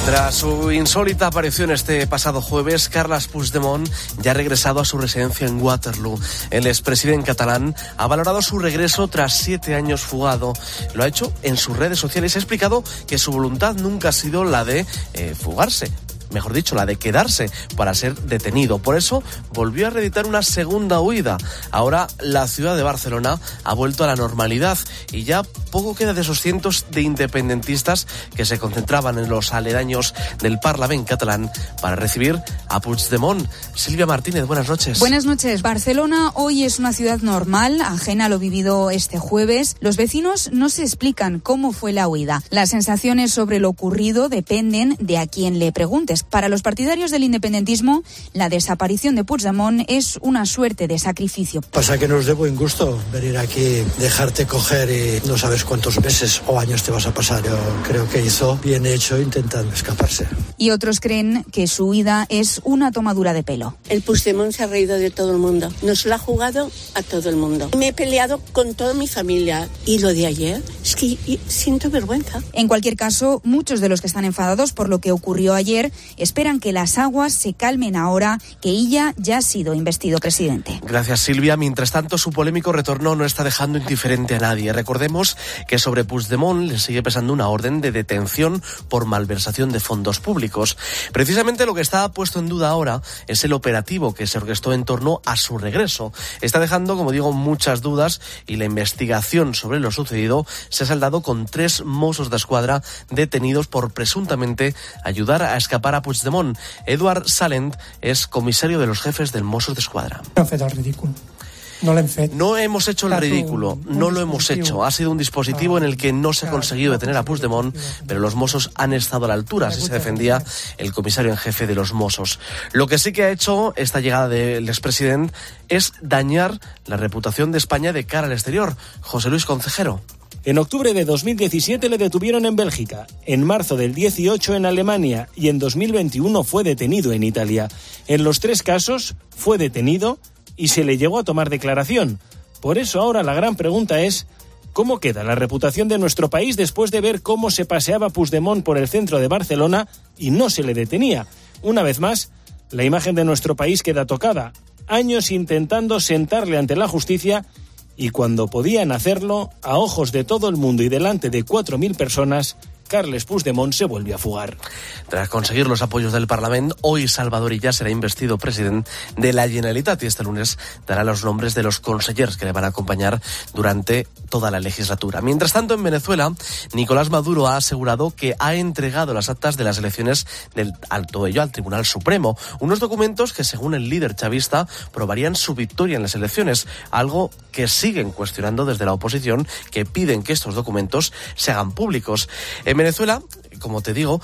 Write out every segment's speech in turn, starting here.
Tras su insólita aparición este pasado jueves, Carles Puigdemont ya ha regresado a su residencia en Waterloo. El expresidente catalán ha valorado su regreso tras 7 años fugado. Lo ha hecho en sus redes sociales y ha explicado que su voluntad nunca ha sido la de fugarse. Mejor dicho, la de quedarse para ser detenido. Por eso volvió a reeditar una segunda huida. Ahora la ciudad de Barcelona ha vuelto a la normalidad y ya poco queda de esos cientos de independentistas que se concentraban en los aledaños del Parlament catalán para recibir a Puigdemont. Silvia Martínez, buenas noches. Buenas noches. Barcelona hoy es una ciudad normal, ajena a lo vivido este jueves. Los vecinos no se explican cómo fue la huida. Las sensaciones sobre lo ocurrido dependen de a quién le preguntes. Para los partidarios del independentismo, la desaparición de Puigdemont es una suerte de sacrificio. Pasa que nos dé buen gusto venir aquí, dejarte coger y no sabes cuántos meses o años te vas a pasar. Yo creo que hizo bien hecho intentando escaparse. Y otros creen que su huida es una tomadura de pelo. El Puigdemont se ha reído de todo el mundo. Nos lo ha jugado a todo el mundo. Me he peleado con toda mi familia. Y lo de ayer, es que siento vergüenza. En cualquier caso, muchos de los que están enfadados por lo que ocurrió ayer esperan que las aguas se calmen ahora que Illa ya ha sido investido presidente. Gracias, Silvia. Mientras tanto, su polémico retorno no está dejando indiferente a nadie. Recordemos que sobre Puigdemont le sigue pesando una orden de detención por malversación de fondos públicos. Precisamente lo que está puesto en duda ahora es el operativo que se orquestó en torno a su regreso. Está dejando, como digo, muchas dudas y la investigación sobre lo sucedido se ha saldado con 3 Mossos d'Esquadra detenidos por presuntamente ayudar a escapar a Puigdemont. Eduard Salent és comisario de los jefes del Mossos d'Esquadra. No hem fet el ridícul. No l'hem fet. No hemos hecho el ridículo, no lo hemos hecho. Ha sido un dispositivo en el que no se ha conseguido detener a Puigdemont, pero los Mossos han estado a la altura, así se defendía el comisario en jefe de los Mossos. Lo que sí que ha hecho esta llegada del expresidente es dañar la reputación de España de cara al exterior. José Luis Concejero. En octubre de 2017 le detuvieron en Bélgica, en marzo del 18 en Alemania y en 2021 fue detenido en Italia. En los 3 casos fue detenido y se le llegó a tomar declaración. Por eso ahora la gran pregunta es, ¿cómo queda la reputación de nuestro país después de ver cómo se paseaba Puigdemont por el centro de Barcelona y no se le detenía? Una vez más, la imagen de nuestro país queda tocada. Años intentando sentarle ante la justicia y cuando podían hacerlo, a ojos de todo el mundo y delante de 4.000 personas, Carles Puigdemont se vuelve a fugar. Tras conseguir los apoyos del Parlamento, hoy Salvador Illa será investido presidente de la Generalitat y este lunes dará los nombres de los consellers que le van a acompañar durante toda la legislatura. Mientras tanto, en Venezuela, Nicolás Maduro ha asegurado que ha entregado las actas de las elecciones del Alto Ello al Tribunal Supremo. Unos documentos que, según el líder chavista, probarían su victoria en las elecciones, algo que siguen cuestionando desde la oposición, que piden que estos documentos se hagan públicos. En Venezuela, como te digo,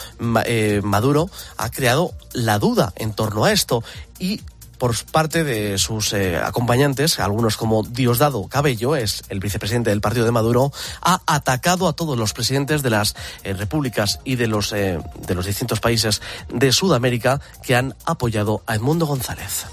Maduro ha creado la duda en torno a esto y por parte de sus acompañantes, algunos como Diosdado Cabello, es el vicepresidente del partido de Maduro, ha atacado a todos los presidentes de las repúblicas y de los distintos países de Sudamérica que han apoyado a Edmundo González.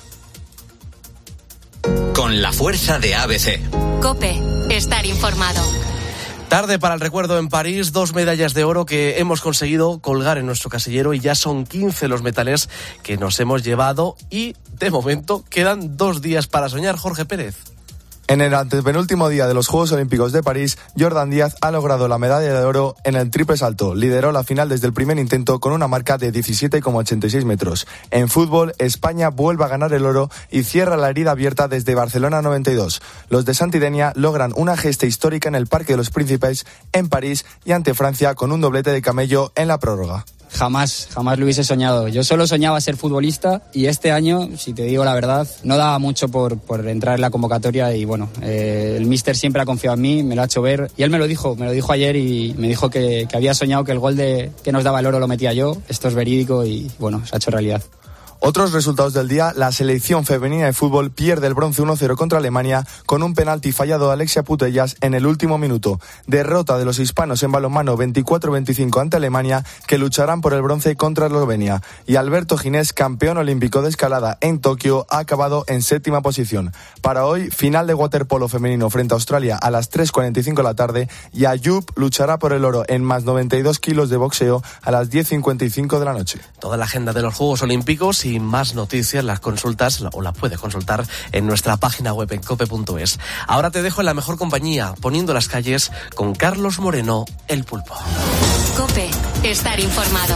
Con la fuerza de ABC. COPE, estar informado. Tarde para el recuerdo en París, 2 medallas de oro que hemos conseguido colgar en nuestro casillero y ya son 15 los metales que nos hemos llevado y, de momento, quedan 2 días para soñar. Jorge Pérez. En el antepenúltimo día de los Juegos Olímpicos de París, Jordan Díaz ha logrado la medalla de oro en el triple salto. Lideró la final desde el primer intento con una marca de 17,86 metros. En fútbol, España vuelve a ganar el oro y cierra la herida abierta desde Barcelona 92. Los de Santidenia logran una gesta histórica en el Parque de los Príncipes en París y ante Francia con un doblete de Camello en la prórroga. Jamás lo hubiese soñado. Yo solo soñaba ser futbolista y este año, si te digo la verdad, no daba mucho por entrar en la convocatoria y bueno, el míster siempre ha confiado en mí, me lo ha hecho ver y él me lo dijo ayer y me dijo que había soñado que el gol que nos daba el oro lo metía yo. Esto es verídico y bueno, se ha hecho realidad. Otros resultados del día: la selección femenina de fútbol pierde el bronce 1-0 contra Alemania con un penalti fallado de Alexia Putellas en el último minuto. Derrota de los hispanos en balonmano 24-25 ante Alemania, que lucharán por el bronce contra Eslovenia. Y Alberto Ginés, campeón olímpico de escalada en Tokio, ha acabado en 7ª posición. Para hoy, final de waterpolo femenino frente a Australia a las 3:45 de la tarde, y Ayub luchará por el oro en más 92 kilos de boxeo a las 10:55 de la noche. Toda la agenda de los Juegos Olímpicos y más noticias las consultas o las puedes consultar en nuestra página web en cope.es. Ahora te dejo en la mejor compañía, Poniendo las calles, con Carlos Moreno, el Pulpo. COPE, estar informado.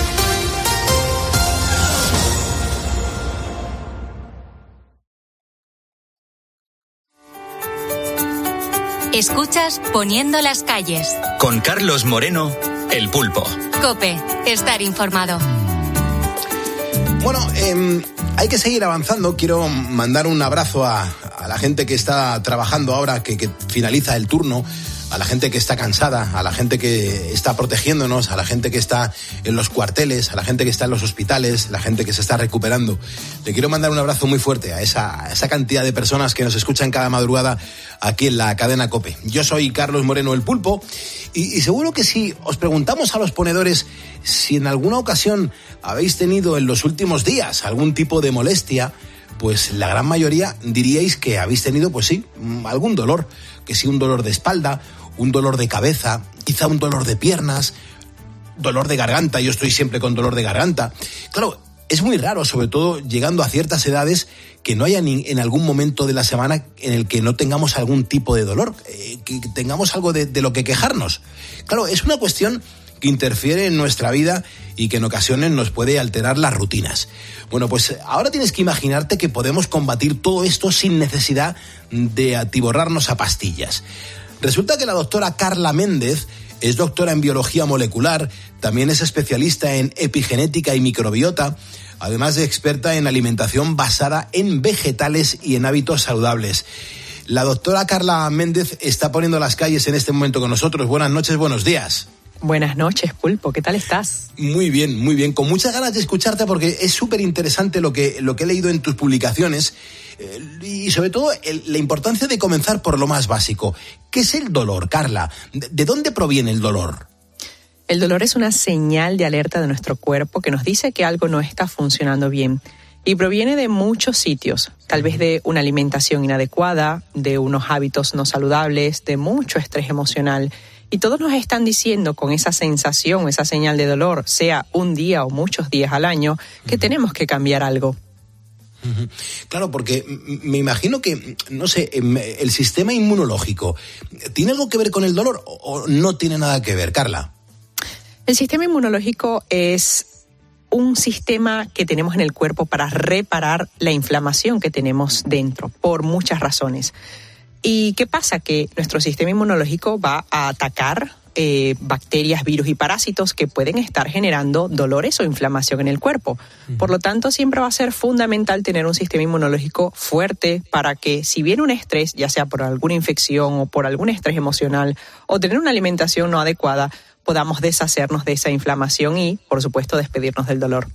Escuchas Poniendo las calles. Con Carlos Moreno, el Pulpo. COPE, estar informado. Bueno, hay que seguir avanzando. Quiero mandar un abrazo a la gente que está trabajando ahora, que finaliza el turno, a la gente que está cansada, a la gente que está protegiéndonos, a la gente que está en los cuarteles, a la gente que está en los hospitales, la gente que se está recuperando. Le quiero mandar un abrazo muy fuerte a esa cantidad de personas que nos escuchan cada madrugada aquí en la cadena COPE. Yo soy Carlos Moreno, el Pulpo, y seguro que si os preguntamos a los ponedores si en alguna ocasión habéis tenido en los últimos días algún tipo de molestia, pues la gran mayoría diríais que habéis tenido, pues sí, algún dolor, que sí, un dolor de espalda, un dolor de cabeza, quizá un dolor de piernas, dolor de garganta. Yo estoy siempre con dolor de garganta. Claro, es muy raro, sobre todo llegando a ciertas edades, que no haya en algún momento de la semana en el que no tengamos algún tipo de dolor, que tengamos algo de lo que quejarnos. Claro, es una cuestión que interfiere en nuestra vida y que en ocasiones nos puede alterar las rutinas. Bueno, pues ahora tienes que imaginarte que podemos combatir todo esto sin necesidad de atiborrarnos a pastillas. Resulta que la doctora Carla Méndez es doctora en biología molecular, también es especialista en epigenética y microbiota, además de experta en alimentación basada en vegetales y en hábitos saludables. La doctora Carla Méndez está poniendo las calles en este momento con nosotros. Buenas noches, buenos días. Buenas noches, Pulpo. ¿Qué tal estás? Muy bien. Con muchas ganas de escucharte porque es súper interesante lo que he leído en tus publicaciones y sobre todo la importancia de comenzar por lo más básico. ¿Qué es el dolor, Carla? ¿De dónde proviene el dolor? El dolor es una señal de alerta de nuestro cuerpo que nos dice que algo no está funcionando bien. Y proviene de muchos sitios, tal vez de una alimentación inadecuada, de unos hábitos no saludables, de mucho estrés emocional. Y todos nos están diciendo con esa sensación, esa señal de dolor, sea un día o muchos días al año, que tenemos que cambiar algo. Claro, porque me imagino que, no sé, el sistema inmunológico, ¿tiene algo que ver con el dolor o no tiene nada que ver, Carla? El sistema inmunológico es un sistema que tenemos en el cuerpo para reparar la inflamación que tenemos dentro, por muchas razones. ¿Y qué pasa? Que nuestro sistema inmunológico va a atacar bacterias, virus y parásitos que pueden estar generando dolores o inflamación en el cuerpo. Por lo tanto, siempre va a ser fundamental tener un sistema inmunológico fuerte para que, si viene un estrés, ya sea por alguna infección o por algún estrés emocional, o tener una alimentación no adecuada, podamos deshacernos de esa inflamación y, por supuesto, despedirnos del dolor.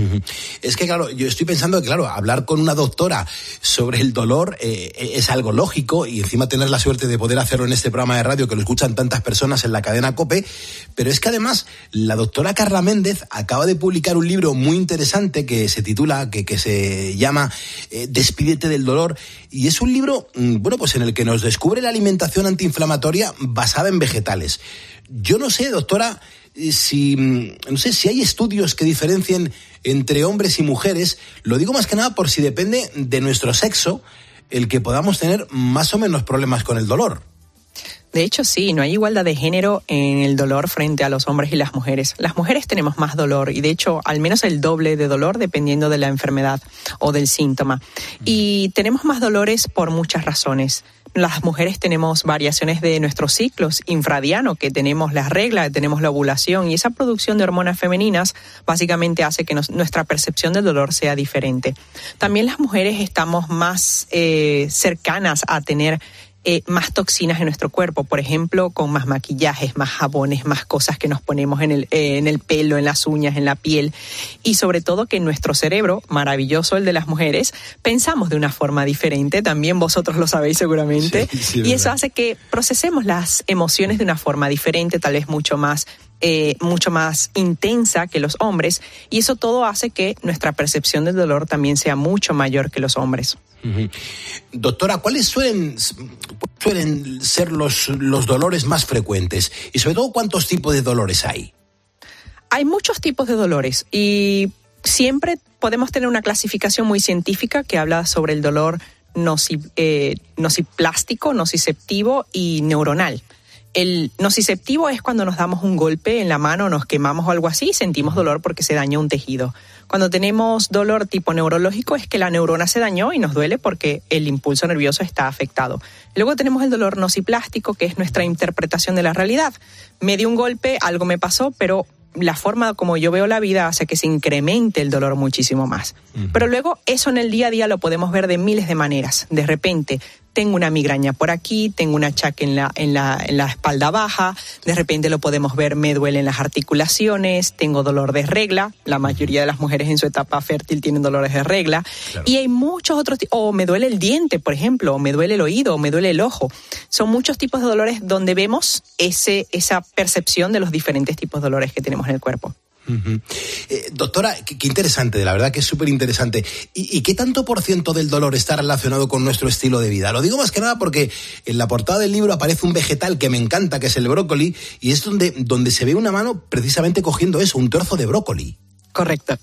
Es que, claro, yo estoy pensando que, claro, hablar con una doctora sobre el dolor es algo lógico, y encima tener la suerte de poder hacerlo en este programa de radio que lo escuchan tantas personas en la cadena COPE, pero es que además la doctora Carla Méndez acaba de publicar un libro muy interesante que se titula, que se llama Despídete del dolor, y es un libro, bueno, pues en el que nos descubre la alimentación antiinflamatoria basada en vegetales. Yo no sé, doctora, si hay estudios que diferencien entre hombres y mujeres. Lo digo más que nada por si depende de nuestro sexo el que podamos tener más o menos problemas con el dolor. De hecho, sí, no hay igualdad de género en el dolor frente a los hombres y las mujeres. Las mujeres tenemos más dolor y, de hecho, al menos el doble de dolor dependiendo de la enfermedad o del síntoma. Y tenemos más dolores por muchas razones. Las mujeres tenemos variaciones de nuestros ciclos infradiano, que tenemos las reglas, tenemos la ovulación, y esa producción de hormonas femeninas básicamente hace que nuestra percepción del dolor sea diferente. También las mujeres estamos más cercanas a tener más toxinas en nuestro cuerpo, por ejemplo, con más maquillajes, más jabones, más cosas que nos ponemos en el pelo, en las uñas, en la piel, y sobre todo que nuestro cerebro, maravilloso el de las mujeres, pensamos de una forma diferente, también vosotros lo sabéis seguramente, y eso hace que procesemos las emociones de una forma diferente, tal vez mucho más intensa que los hombres, y eso todo hace que nuestra percepción del dolor también sea mucho mayor que los hombres. Uh-huh. Doctora, ¿cuáles suelen ser los dolores más frecuentes? Y sobre todo, ¿cuántos tipos de dolores hay? Hay muchos tipos de dolores y siempre podemos tener una clasificación muy científica que habla sobre el dolor nociplástico, nociceptivo y neuronal. El nociceptivo es cuando nos damos un golpe en la mano, nos quemamos o algo así y sentimos dolor porque se dañó un tejido. Cuando tenemos dolor tipo neurológico es que la neurona se dañó y nos duele porque el impulso nervioso está afectado. Luego tenemos el dolor nociplástico, que es nuestra interpretación de la realidad. Me dio un golpe, algo me pasó, pero la forma como yo veo la vida hace que se incremente el dolor muchísimo más. Uh-huh. Pero luego eso en el día a día lo podemos ver de miles de maneras. De repente tengo una migraña por aquí, tengo un achaque en la espalda baja, de repente lo podemos ver, me duelen las articulaciones, tengo dolor de regla, la mayoría de las mujeres en su etapa fértil tienen dolores de regla, claro. Y hay muchos otros tipos, o me duele el diente, por ejemplo, o me duele el oído, o me duele el ojo. Son muchos tipos de dolores donde vemos esa percepción de los diferentes tipos de dolores que tenemos en el cuerpo. Uh-huh. Doctora, qué interesante, la verdad que es súper interesante. ¿Y qué tanto por ciento del dolor está relacionado con nuestro estilo de vida? Lo digo más que nada porque en la portada del libro aparece un vegetal que me encanta, que es el brócoli, y es donde se ve una mano precisamente cogiendo eso, un trozo de brócoli. Correcto.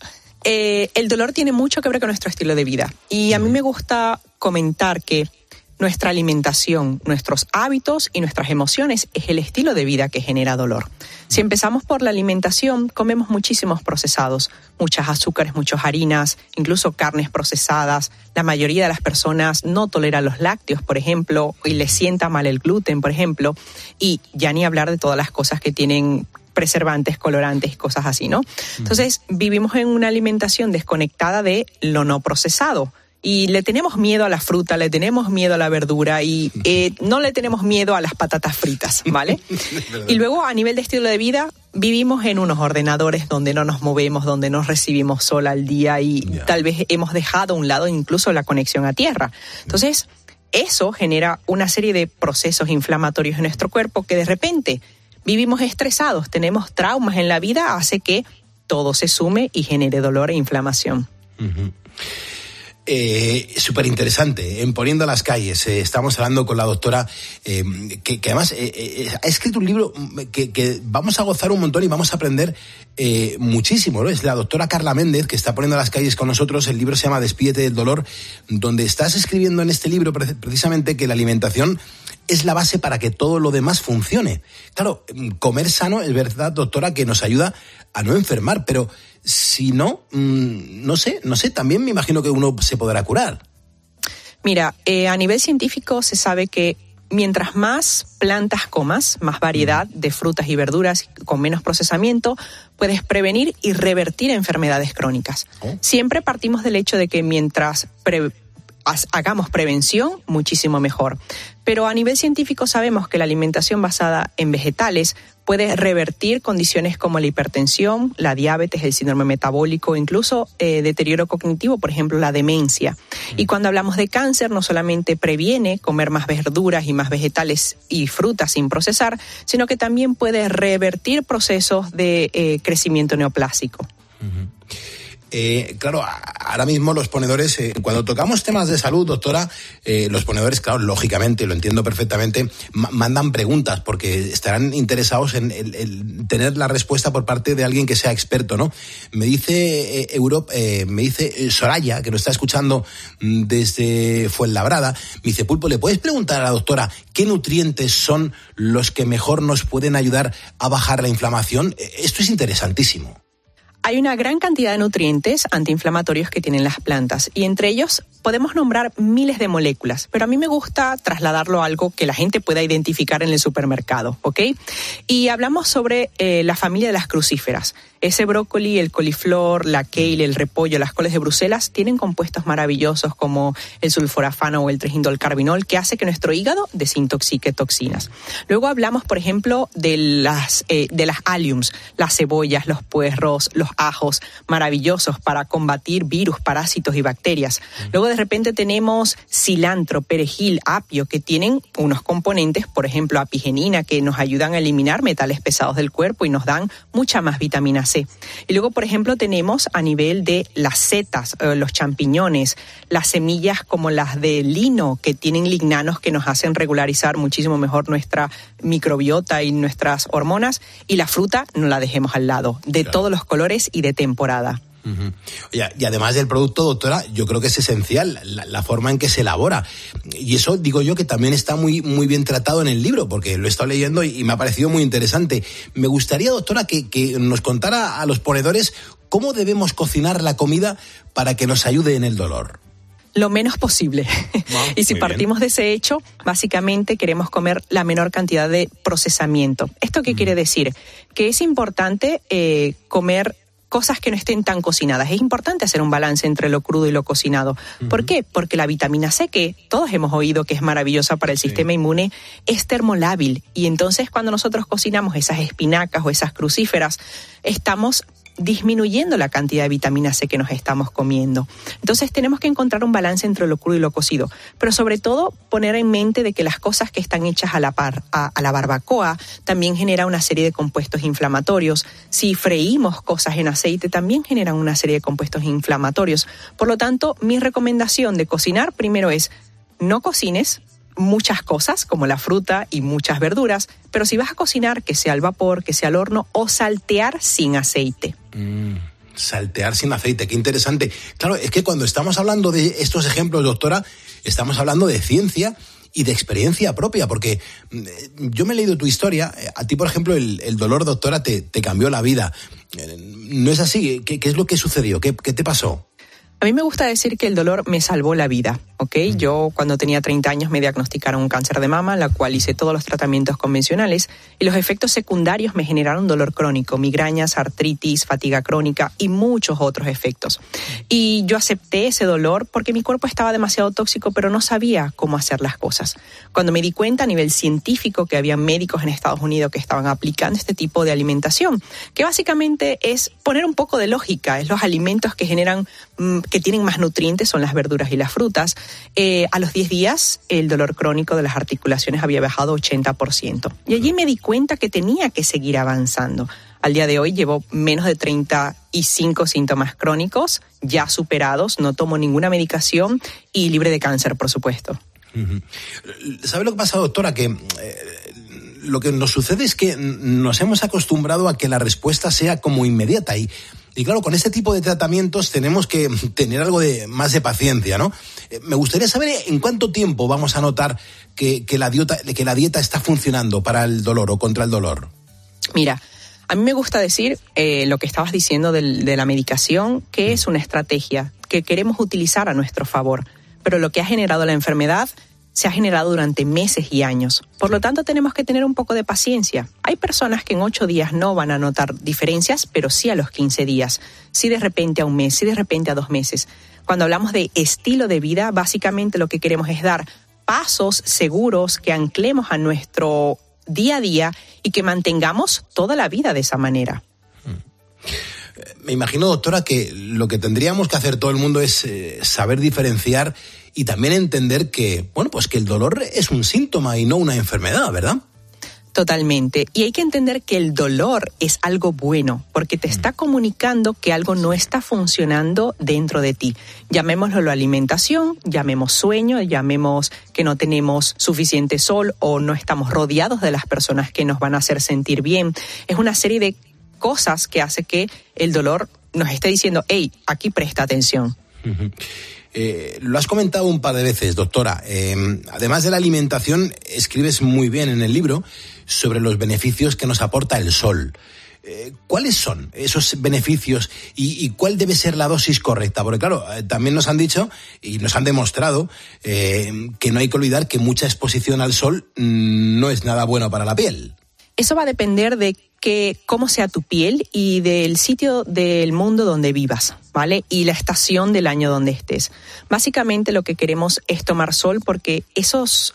El dolor tiene mucho que ver con nuestro estilo de vida. Y a mí me gusta comentar que nuestra alimentación, nuestros hábitos y nuestras emociones es el estilo de vida que genera dolor. Si empezamos por la alimentación, comemos muchísimos procesados, muchas azúcares, muchas harinas, incluso carnes procesadas. La mayoría de las personas no toleran los lácteos, por ejemplo, y les sienta mal el gluten, por ejemplo, y ya ni hablar de todas las cosas que tienen preservantes, colorantes y cosas así, ¿no? Entonces, vivimos en una alimentación desconectada de lo no procesado. Y le tenemos miedo a la fruta, le tenemos miedo a la verdura y no le tenemos miedo a las patatas fritas, ¿vale? Y luego, a nivel de estilo de vida, vivimos en unos ordenadores donde no nos movemos, donde no recibimos sol al día y tal vez hemos dejado a un lado incluso la conexión a tierra. Entonces, eso genera una serie de procesos inflamatorios en nuestro cuerpo que de repente vivimos estresados, tenemos traumas en la vida, hace que todo se sume y genere dolor e inflamación. Uh-huh. Súper interesante, en Poniendo las calles. Estamos hablando con la doctora que además ha escrito un libro que vamos a gozar un montón y vamos a aprender muchísimo, ¿no? Es la doctora Carla Méndez, que está poniendo las calles con nosotros. El libro se llama Despídete del dolor, donde estás escribiendo en este libro precisamente que la alimentación es la base para que todo lo demás funcione. Claro, comer sano es verdad, doctora, que nos ayuda a no enfermar, pero si no, no sé, también me imagino que uno se podrá curar. Mira, a nivel científico se sabe que mientras más plantas comas, más variedad de frutas y verduras con menos procesamiento, puedes prevenir y revertir enfermedades crónicas. Siempre partimos del hecho de que mientras hagamos prevención, muchísimo mejor. Pero a nivel científico sabemos que la alimentación basada en vegetales puede revertir condiciones como la hipertensión, la diabetes, el síndrome metabólico, incluso deterioro cognitivo, por ejemplo, la demencia. Y cuando hablamos de cáncer, no solamente previene comer más verduras y más vegetales y frutas sin procesar, sino que también puede revertir procesos de crecimiento neoplásico. Uh-huh. Claro, ahora mismo los ponedores, cuando tocamos temas de salud, doctora, los ponedores, claro, lógicamente, lo entiendo perfectamente, mandan preguntas porque estarán interesados en tener la respuesta por parte de alguien que sea experto, ¿no? Me dice me dice Soraya, que nos está escuchando desde Fuenlabrada, me dice: Pulpo, ¿le puedes preguntar a la doctora qué nutrientes son los que mejor nos pueden ayudar a bajar la inflamación? Esto es interesantísimo. Hay una gran cantidad de nutrientes antiinflamatorios que tienen las plantas y entre ellos podemos nombrar miles de moléculas, pero a mí me gusta trasladarlo a algo que la gente pueda identificar en el supermercado, ¿ok? Y hablamos sobre la familia de las crucíferas. Ese brócoli, el coliflor, la kale, el repollo, las coles de Bruselas tienen compuestos maravillosos como el sulforafano o el trihindolcarbinol que hace que nuestro hígado desintoxique toxinas. Luego hablamos, por ejemplo, de las alliums, las cebollas, los puerros, los ajos, maravillosos para combatir virus, parásitos y bacterias. Luego de repente tenemos cilantro, perejil, apio, que tienen unos componentes, por ejemplo, apigenina, que nos ayudan a eliminar metales pesados del cuerpo y nos dan mucha más vitamina C. Y luego, por ejemplo, tenemos a nivel de las setas, los champiñones, las semillas como las de lino, que tienen lignanos que nos hacen regularizar muchísimo mejor nuestra microbiota y nuestras hormonas. Y la fruta no la dejemos al lado, de todos los colores y de temporada. Uh-huh. Y además del producto, doctora, yo creo que es esencial la forma en que se elabora. Y eso digo yo que también está muy, muy bien tratado en el libro, porque lo he estado leyendo y me ha parecido muy interesante. Me gustaría, doctora, que nos contara a los ponedores cómo debemos cocinar la comida para que nos ayude en el dolor. Lo menos posible. Y si partimos de ese hecho, básicamente queremos comer la menor cantidad de procesamiento. ¿Esto qué quiere decir? Que es importante comer cosas que no estén tan cocinadas. Es importante hacer un balance entre lo crudo y lo cocinado. ¿Por qué? Porque la vitamina C, que todos hemos oído que es maravillosa para el sistema inmune, es termolábil. Y entonces cuando nosotros cocinamos esas espinacas o esas crucíferas, estamos disminuyendo la cantidad de vitamina C que nos estamos comiendo. Entonces tenemos que encontrar un balance entre lo crudo y lo cocido, pero sobre todo poner en mente de que las cosas que están hechas a la barbacoa también generan una serie de compuestos inflamatorios. Si freímos cosas en aceite también generan una serie de compuestos inflamatorios. Por lo tanto, mi recomendación de cocinar primero es no cocines muchas cosas como la fruta y muchas verduras, pero si vas a cocinar, que sea al vapor, que sea al horno o saltear sin aceite. Saltear sin aceite, qué interesante. Claro, es que cuando estamos hablando de estos ejemplos, doctora, estamos hablando de ciencia y de experiencia propia, porque yo me he leído tu historia. A ti, por ejemplo, el dolor, doctora, te cambió la vida. ¿No es así? ¿Qué es lo que sucedió? ¿Qué te pasó? A mí me gusta decir que el dolor me salvó la vida, ¿ok? Yo cuando tenía 30 años me diagnosticaron un cáncer de mama, la cual hice todos los tratamientos convencionales y los efectos secundarios me generaron dolor crónico, migrañas, artritis, fatiga crónica y muchos otros efectos. Y yo acepté ese dolor porque mi cuerpo estaba demasiado tóxico, pero no sabía cómo hacer las cosas. Cuando me di cuenta a nivel científico que había médicos en Estados Unidos que estaban aplicando este tipo de alimentación, que básicamente es poner un poco de lógica, es los alimentos que generan que tienen más nutrientes son las verduras y las frutas. A los 10 días el dolor crónico de las articulaciones había bajado 80%. Y allí me di cuenta que tenía que seguir avanzando. Al día de hoy llevo menos de 35 síntomas crónicos ya superados, no tomo ninguna medicación y libre de cáncer, por supuesto. ¿Sabe lo que pasa, doctora? Que lo que nos sucede es que nos hemos acostumbrado a que la respuesta sea como inmediata y claro, con este tipo de tratamientos tenemos que tener algo más de paciencia, ¿no? Me gustaría saber en cuánto tiempo vamos a notar que la dieta está funcionando para el dolor o contra el dolor. Mira, a mí me gusta decir lo que estabas diciendo de la medicación, que es una estrategia que queremos utilizar a nuestro favor, pero lo que ha generado la enfermedad se ha generado durante meses y años. Por lo tanto, tenemos que tener un poco de paciencia. Hay personas que en 8 días no van a notar diferencias, pero sí a los 15 días. Sí de repente a un mes, sí de repente a 2 meses. Cuando hablamos de estilo de vida, básicamente lo que queremos es dar pasos seguros que anclemos a nuestro día a día y que mantengamos toda la vida de esa manera. Me imagino, doctora, que lo que tendríamos que hacer todo el mundo es saber diferenciar y también entender que, bueno, pues que el dolor es un síntoma y no una enfermedad, ¿verdad? Totalmente. Y hay que entender que el dolor es algo bueno, porque te está comunicando que algo no está funcionando dentro de ti. Llamémoslo la alimentación, llamemos sueño, llamemos que no tenemos suficiente sol o no estamos rodeados de las personas que nos van a hacer sentir bien. Es una serie de cosas que hace que el dolor nos esté diciendo, hey, aquí presta atención. Lo has comentado un par de veces, doctora. Además de la alimentación, escribes muy bien en el libro sobre los beneficios que nos aporta el sol. ¿Cuáles son esos beneficios y cuál debe ser la dosis correcta? Porque claro, también nos han dicho y nos han demostrado que no hay que olvidar que mucha exposición al sol no es nada bueno para la piel. Eso va a depender de cómo sea tu piel y del sitio del mundo donde vivas, ¿vale? Y la estación del año donde estés. Básicamente lo que queremos es tomar sol porque esos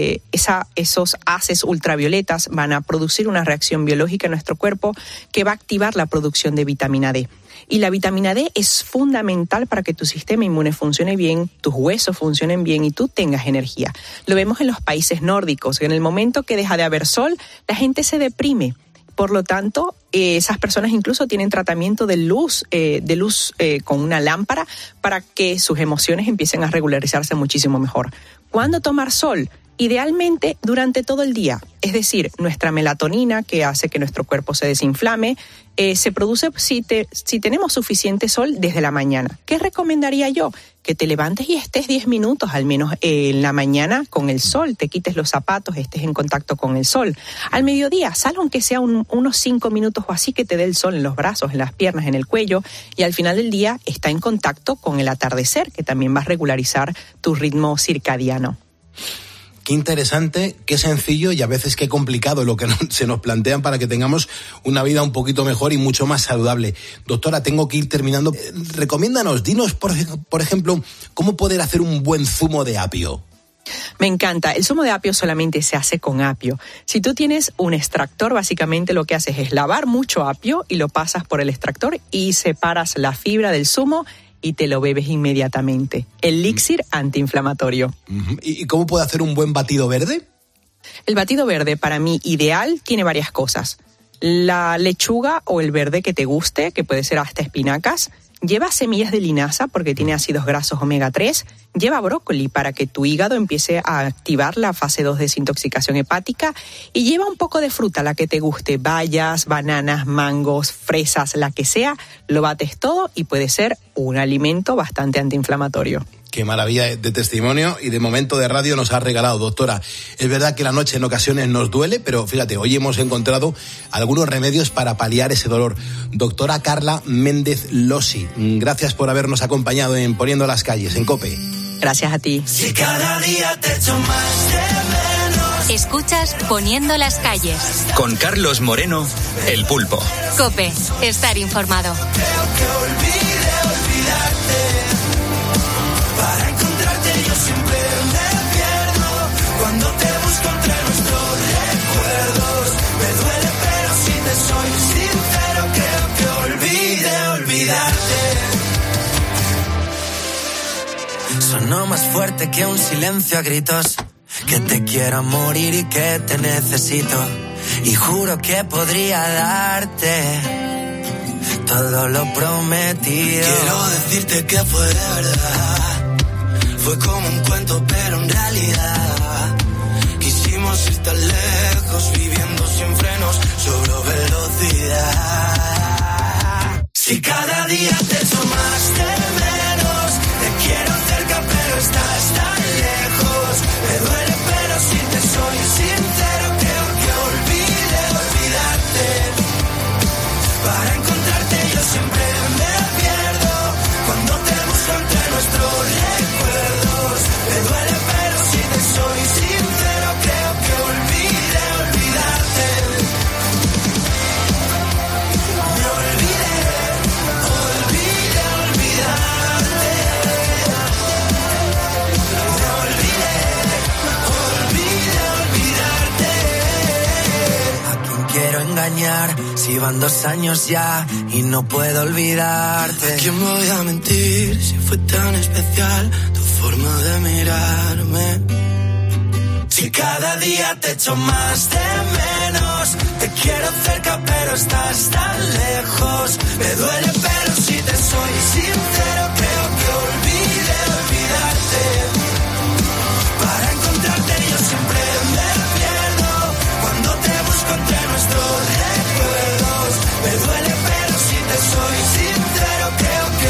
haces ultravioletas van a producir una reacción biológica en nuestro cuerpo que va a activar la producción de vitamina D. Y la vitamina D es fundamental para que tu sistema inmune funcione bien, tus huesos funcionen bien y tú tengas energía. Lo vemos en los países nórdicos, que en el momento que deja de haber sol, la gente se deprime. Por lo tanto, esas personas incluso tienen tratamiento de luz con una lámpara para que sus emociones empiecen a regularizarse muchísimo mejor. ¿Cuándo tomar sol? Idealmente durante todo el día, es decir, nuestra melatonina que hace que nuestro cuerpo se desinflame, se produce si tenemos suficiente sol desde la mañana. ¿Qué recomendaría yo? Que te levantes y estés 10 minutos al menos en la mañana con el sol, te quites los zapatos, estés en contacto con el sol. Al mediodía, sal aunque sea unos 5 minutos o así que te dé el sol en los brazos, en las piernas, en el cuello, y al final del día está en contacto con el atardecer, que también va a regularizar tu ritmo circadiano. Qué interesante, qué sencillo y a veces qué complicado lo que se nos plantean para que tengamos una vida un poquito mejor y mucho más saludable. Doctora, tengo que ir terminando. Recomiéndanos, dinos, por ejemplo, cómo poder hacer un buen zumo de apio. Me encanta. El zumo de apio solamente se hace con apio. Si tú tienes un extractor, básicamente lo que haces es lavar mucho apio y lo pasas por el extractor y separas la fibra del zumo y te lo bebes inmediatamente. Elixir antiinflamatorio. ¿Y cómo puedo hacer un buen batido verde? El batido verde, para mí, ideal, tiene varias cosas. La lechuga o el verde que te guste, que puede ser hasta espinacas. Lleva semillas de linaza porque tiene ácidos grasos omega 3. Lleva brócoli para que tu hígado empiece a activar la fase 2 de desintoxicación hepática. Y lleva un poco de fruta, la que te guste. Bayas, bananas, mangos, fresas, la que sea. Lo bates todo y puede ser un alimento bastante antiinflamatorio. Qué maravilla de testimonio y de momento de radio nos ha regalado, doctora. Es verdad que la noche en ocasiones nos duele, pero fíjate, hoy hemos encontrado algunos remedios para paliar ese dolor. Doctora Carla Méndez Losi, gracias por habernos acompañado en Poniendo las Calles, en COPE. Gracias a ti. Si cada día te echo más de menos. Escuchas Poniendo las Calles. Con Carlos Moreno, El Pulpo. COPE, estar informado. Creo que olvidarte. Para encontrarte yo siempre me pierdo. Cuando te busco entre nuestros recuerdos, me duele pero si te soy sincero, creo que olvidarte. Sonó más fuerte que un silencio a gritos, que te quiero a morir y que te necesito. Y juro que podría darte todo lo prometido. Quiero decirte que fue de verdad. Fue como un cuento, pero en realidad quisimos ir tan lejos, viviendo sin frenos, sobre velocidad. Si cada día te echo más de menos, te quiero cerca, pero estás tan lejos. Me duele, pero si te soy sincero, creo que olvidarte. Para encontrarte yo siempre me pierdo. Cuando te busco entre nuestros recuerdos, me duele pero si te soy sincero, creo que olvidarte. Me olvidarte. ¿A quién quiero engañar? Si van 2 años ya y no puedo olvidarte. ¿A quién voy a mentir si fue tan especial tu forma de mirarme? Si cada día te echo más de menos, te quiero cerca pero estás tan lejos. Me duele pero si te soy sincero, creo que olvidarte. Para encontrarte yo siempre me pierdo. Cuando te busco entre nuestros recuerdos, me duele pero si te soy sincero, creo que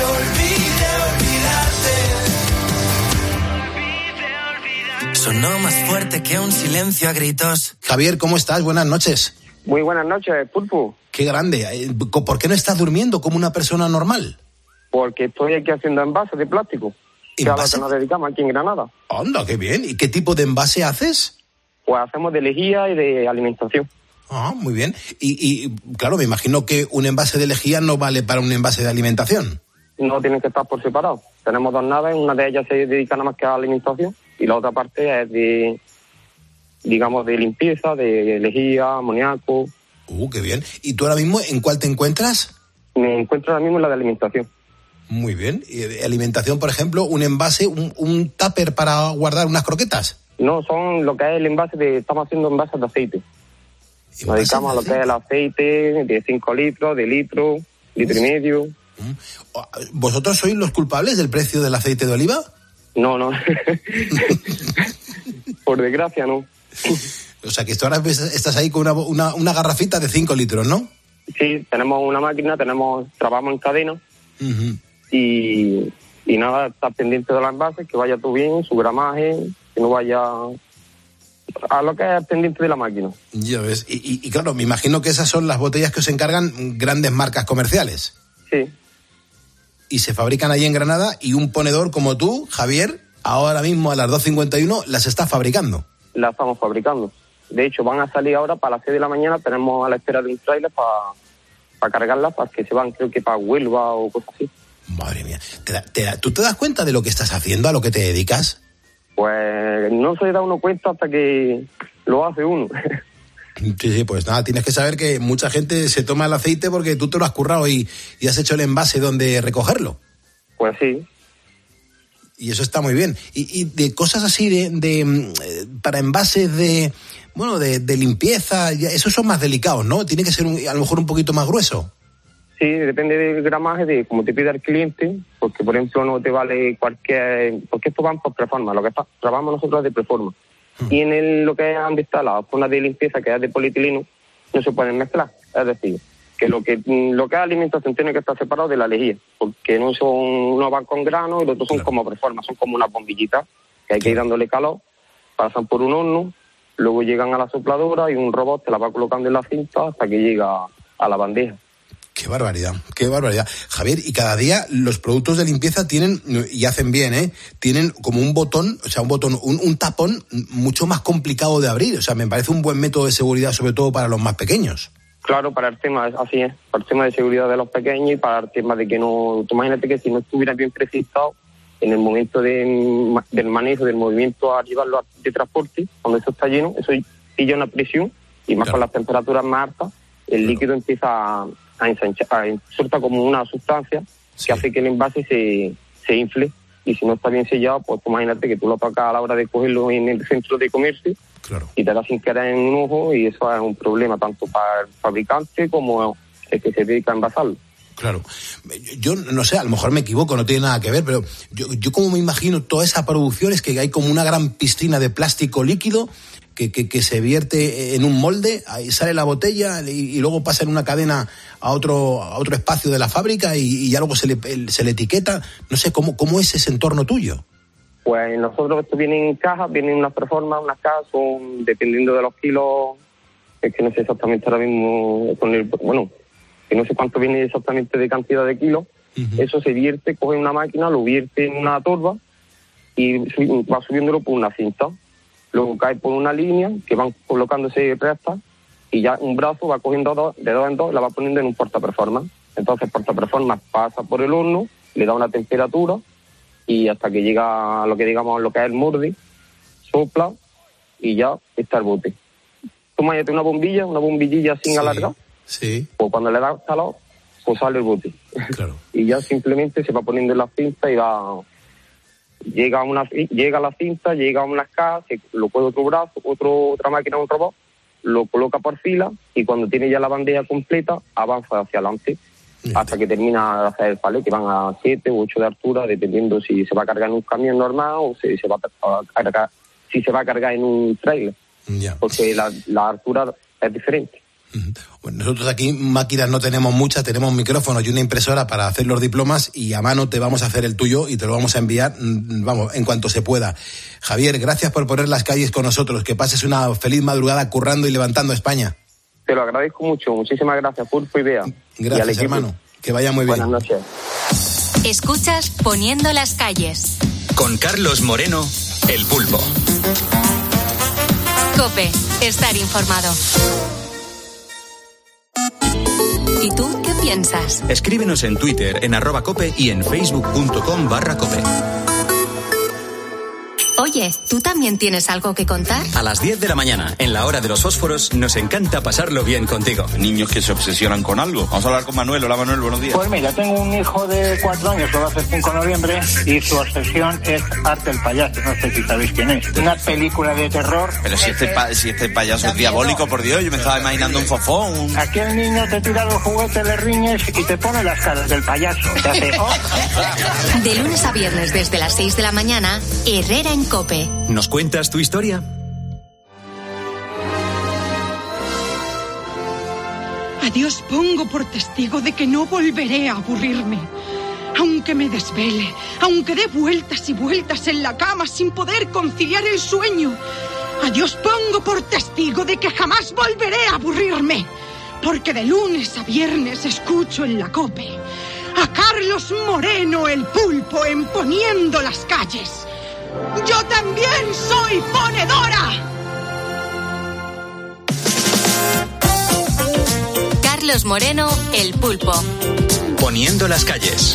olvidarte. Sonó más fuerte que un silencio a gritos. Javier, ¿cómo estás? Buenas noches. Muy buenas noches, Pulpo. Qué grande. ¿Por qué no estás durmiendo como una persona normal? Porque estoy aquí haciendo envases de plástico. Que a lo que nos dedicamos aquí en Granada. ¡Anda, qué bien! ¿Y qué tipo de envase haces? Pues hacemos de lejía y de alimentación. Ah, muy bien. Y claro, me imagino que un envase de lejía no vale para un envase de alimentación. No tienen que estar por separado. Tenemos 2 naves, una de ellas se dedica nada más que a la alimentación y la otra parte es de, digamos, de limpieza, de lejía, amoníaco. Qué bien. ¿Y tú ahora mismo en cuál te encuentras? Me encuentro ahora mismo en la de alimentación. Muy bien. ¿Y de alimentación, por ejemplo, un envase, un tupper para guardar unas croquetas? No, son lo que es el envase estamos haciendo envases de aceite. Nos dedicamos a lo que es el aceite de 5 litros, de litro y medio. ¿Vosotros sois los culpables del precio del aceite de oliva? No. Por desgracia, no. O sea, que tú ahora estás ahí con una garrafita de 5 litros, ¿no? Sí, tenemos una máquina, trabajamos en cadena. Uh-huh. Y nada, estar pendiente de los envases, que vaya todo bien, su gramaje, que no vaya a lo que es pendiente de la máquina. Ya ves. Y claro, me imagino que esas son las botellas que os encargan grandes marcas comerciales. Sí. Y se fabrican ahí en Granada y un ponedor como tú, Javier, ahora mismo a las 2:51 las está fabricando. Las estamos fabricando. De hecho, van a salir ahora para las 6 de la mañana, tenemos a la espera de un trailer para cargarlas, para que se van, creo que para Huelva o cosas así. Madre mía. ¿Tú te das cuenta de lo que estás haciendo, a lo que te dedicas? Pues no se da uno cuenta hasta que lo hace uno. Sí, pues nada, tienes que saber que mucha gente se toma el aceite porque tú te lo has currado y has hecho el envase donde recogerlo. Pues sí. Y eso está muy bien. Y de cosas así para envases de limpieza, esos son más delicados, ¿no? Tiene que ser a lo mejor un poquito más grueso. Sí, depende del gramaje, de cómo te pide el cliente, porque por ejemplo no te vale cualquier... Porque esto van por preforma, lo que trabajamos nosotros es de preforma. Y en lo que han visto la zona de limpieza, que es de polietileno, no se pueden mezclar. Es decir, que lo que es alimentación tiene que estar separado de la lejía, porque no van con grano y los otros son como preformas, son como unas bombillitas que hay que ir dándole calor, pasan por un horno, luego llegan a la sopladora y un robot te la va colocando en la cinta hasta que llega a la bandeja. Qué barbaridad, qué barbaridad. Javier, y cada día los productos de limpieza tienen, y hacen bien, tienen como un botón, un tapón mucho más complicado de abrir. O sea, me parece un buen método de seguridad, sobre todo para los más pequeños. Claro, para el tema, así es, para el tema de seguridad de los pequeños y para el tema de que no... Tú imagínate que si no estuviera bien precipitado en el momento del manejo, del movimiento a llevarlo de transporte, cuando eso está lleno, eso pilla una presión y más con las temperaturas más altas, el líquido empieza a ensanchar, suelta como una sustancia que hace que el envase se infle, y si no está bien sellado, pues imagínate que tú lo tocas a la hora de cogerlo en el centro de comercio y te da sin querer en un ojo, y eso es un problema tanto para el fabricante como el que se dedica a envasarlo. Claro. Yo no sé, a lo mejor me equivoco, no tiene nada que ver, pero yo como me imagino toda esa producción es que hay como una gran piscina de plástico líquido que se vierte en un molde, ahí sale la botella y luego pasa en una cadena a otro espacio de la fábrica y ya luego se le etiqueta. No sé, ¿cómo es ese entorno tuyo? Pues nosotros esto viene en cajas, vienen unas preformas, unas cajas, son dependiendo de los kilos, es que no sé exactamente ahora mismo, que no sé cuánto viene exactamente de cantidad de kilos. Uh-huh. Eso se vierte, coge una máquina, lo vierte en una torba y va subiéndolo por una cinta. Luego cae por una línea que van colocándose rectas y ya un brazo va cogiendo de dos en dos y la va poniendo en un portaperformance. Entonces el portaperformance pasa por el horno, le da una temperatura y hasta que llega a lo que digamos lo que es el molde, sopla y ya está el bote. Tú imagínate una bombillilla sin alargar. Sí. Pues cuando le da calor, pues sale el bote. Claro. Y ya simplemente se va poniendo en la cinta y va... Llega a la cinta, llega a unas cajas, lo coge otro brazo, otra máquina, un robot, lo coloca por fila y cuando tiene ya la bandeja completa, avanza hacia adelante hasta que termina de hacer el palé, que van a 7 u 8 de altura, dependiendo si se va a cargar en un camión normal o si se va a cargar en un trailer, porque la altura es diferente. Bueno, nosotros aquí máquinas no tenemos muchas, tenemos micrófonos y una impresora para hacer los diplomas y a mano te vamos a hacer el tuyo y te lo vamos a enviar, en cuanto se pueda. Javier, gracias por poner las calles con nosotros, que pases una feliz madrugada currando y levantando España. Te lo agradezco mucho. Muchísimas gracias, Pulpo y Bea. Gracias, hermano. Que vaya muy bien. Buenas noches. Escuchas Poniendo las calles. Con Carlos Moreno, El Pulpo. COPE. Estar informado. ¿Y tú qué piensas? Escríbenos en Twitter, en @cope y en facebook.com/cope. Oye, ¿tú también tienes algo que contar? A las 10 de la mañana, en la hora de los fósforos, nos encanta pasarlo bien contigo. Niños que se obsesionan con algo. Vamos a hablar con Manuel. Hola, Manuel, buenos días. Pues mira, tengo un hijo de 4 años, que va a hacer 5 de noviembre, y su obsesión es Arte el Payaso. No sé si sabéis quién es. Una película de terror. Pero si este payaso es diabólico, por Dios, yo me estaba imaginando un fofón. Aquí el niño te tira los juguetes, le riñes y te pone las caras del payaso. Te hace, oh. De lunes a viernes desde las 6 de la mañana, Herrera en COPE. ¿Nos cuentas tu historia? A Dios pongo por testigo de que no volveré a aburrirme. Aunque me desvele, aunque dé vueltas y vueltas en la cama sin poder conciliar el sueño. A Dios pongo por testigo de que jamás volveré a aburrirme. Porque de lunes a viernes escucho en la COPE a Carlos Moreno, el Pulpo, en Poniendo las calles. ¡Yo también soy ponedora! Carlos Moreno, el Pulpo. Poniendo las calles.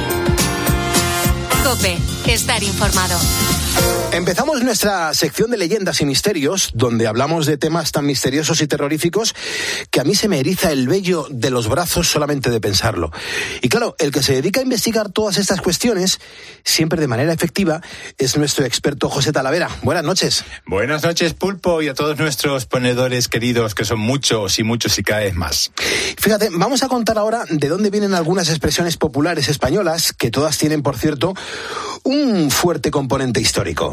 COPE. Estar informado. Empezamos nuestra sección de leyendas y misterios, donde hablamos de temas tan misteriosos y terroríficos que a mí se me eriza el vello de los brazos solamente de pensarlo. Y claro, el que se dedica a investigar todas estas cuestiones, siempre de manera efectiva, es nuestro experto José Talavera. Buenas noches. Buenas noches, Pulpo, y a todos nuestros ponedores queridos, que son muchos y cada vez más. Fíjate, vamos a contar ahora de dónde vienen algunas expresiones populares españolas, que todas tienen, por cierto, un fuerte componente histórico.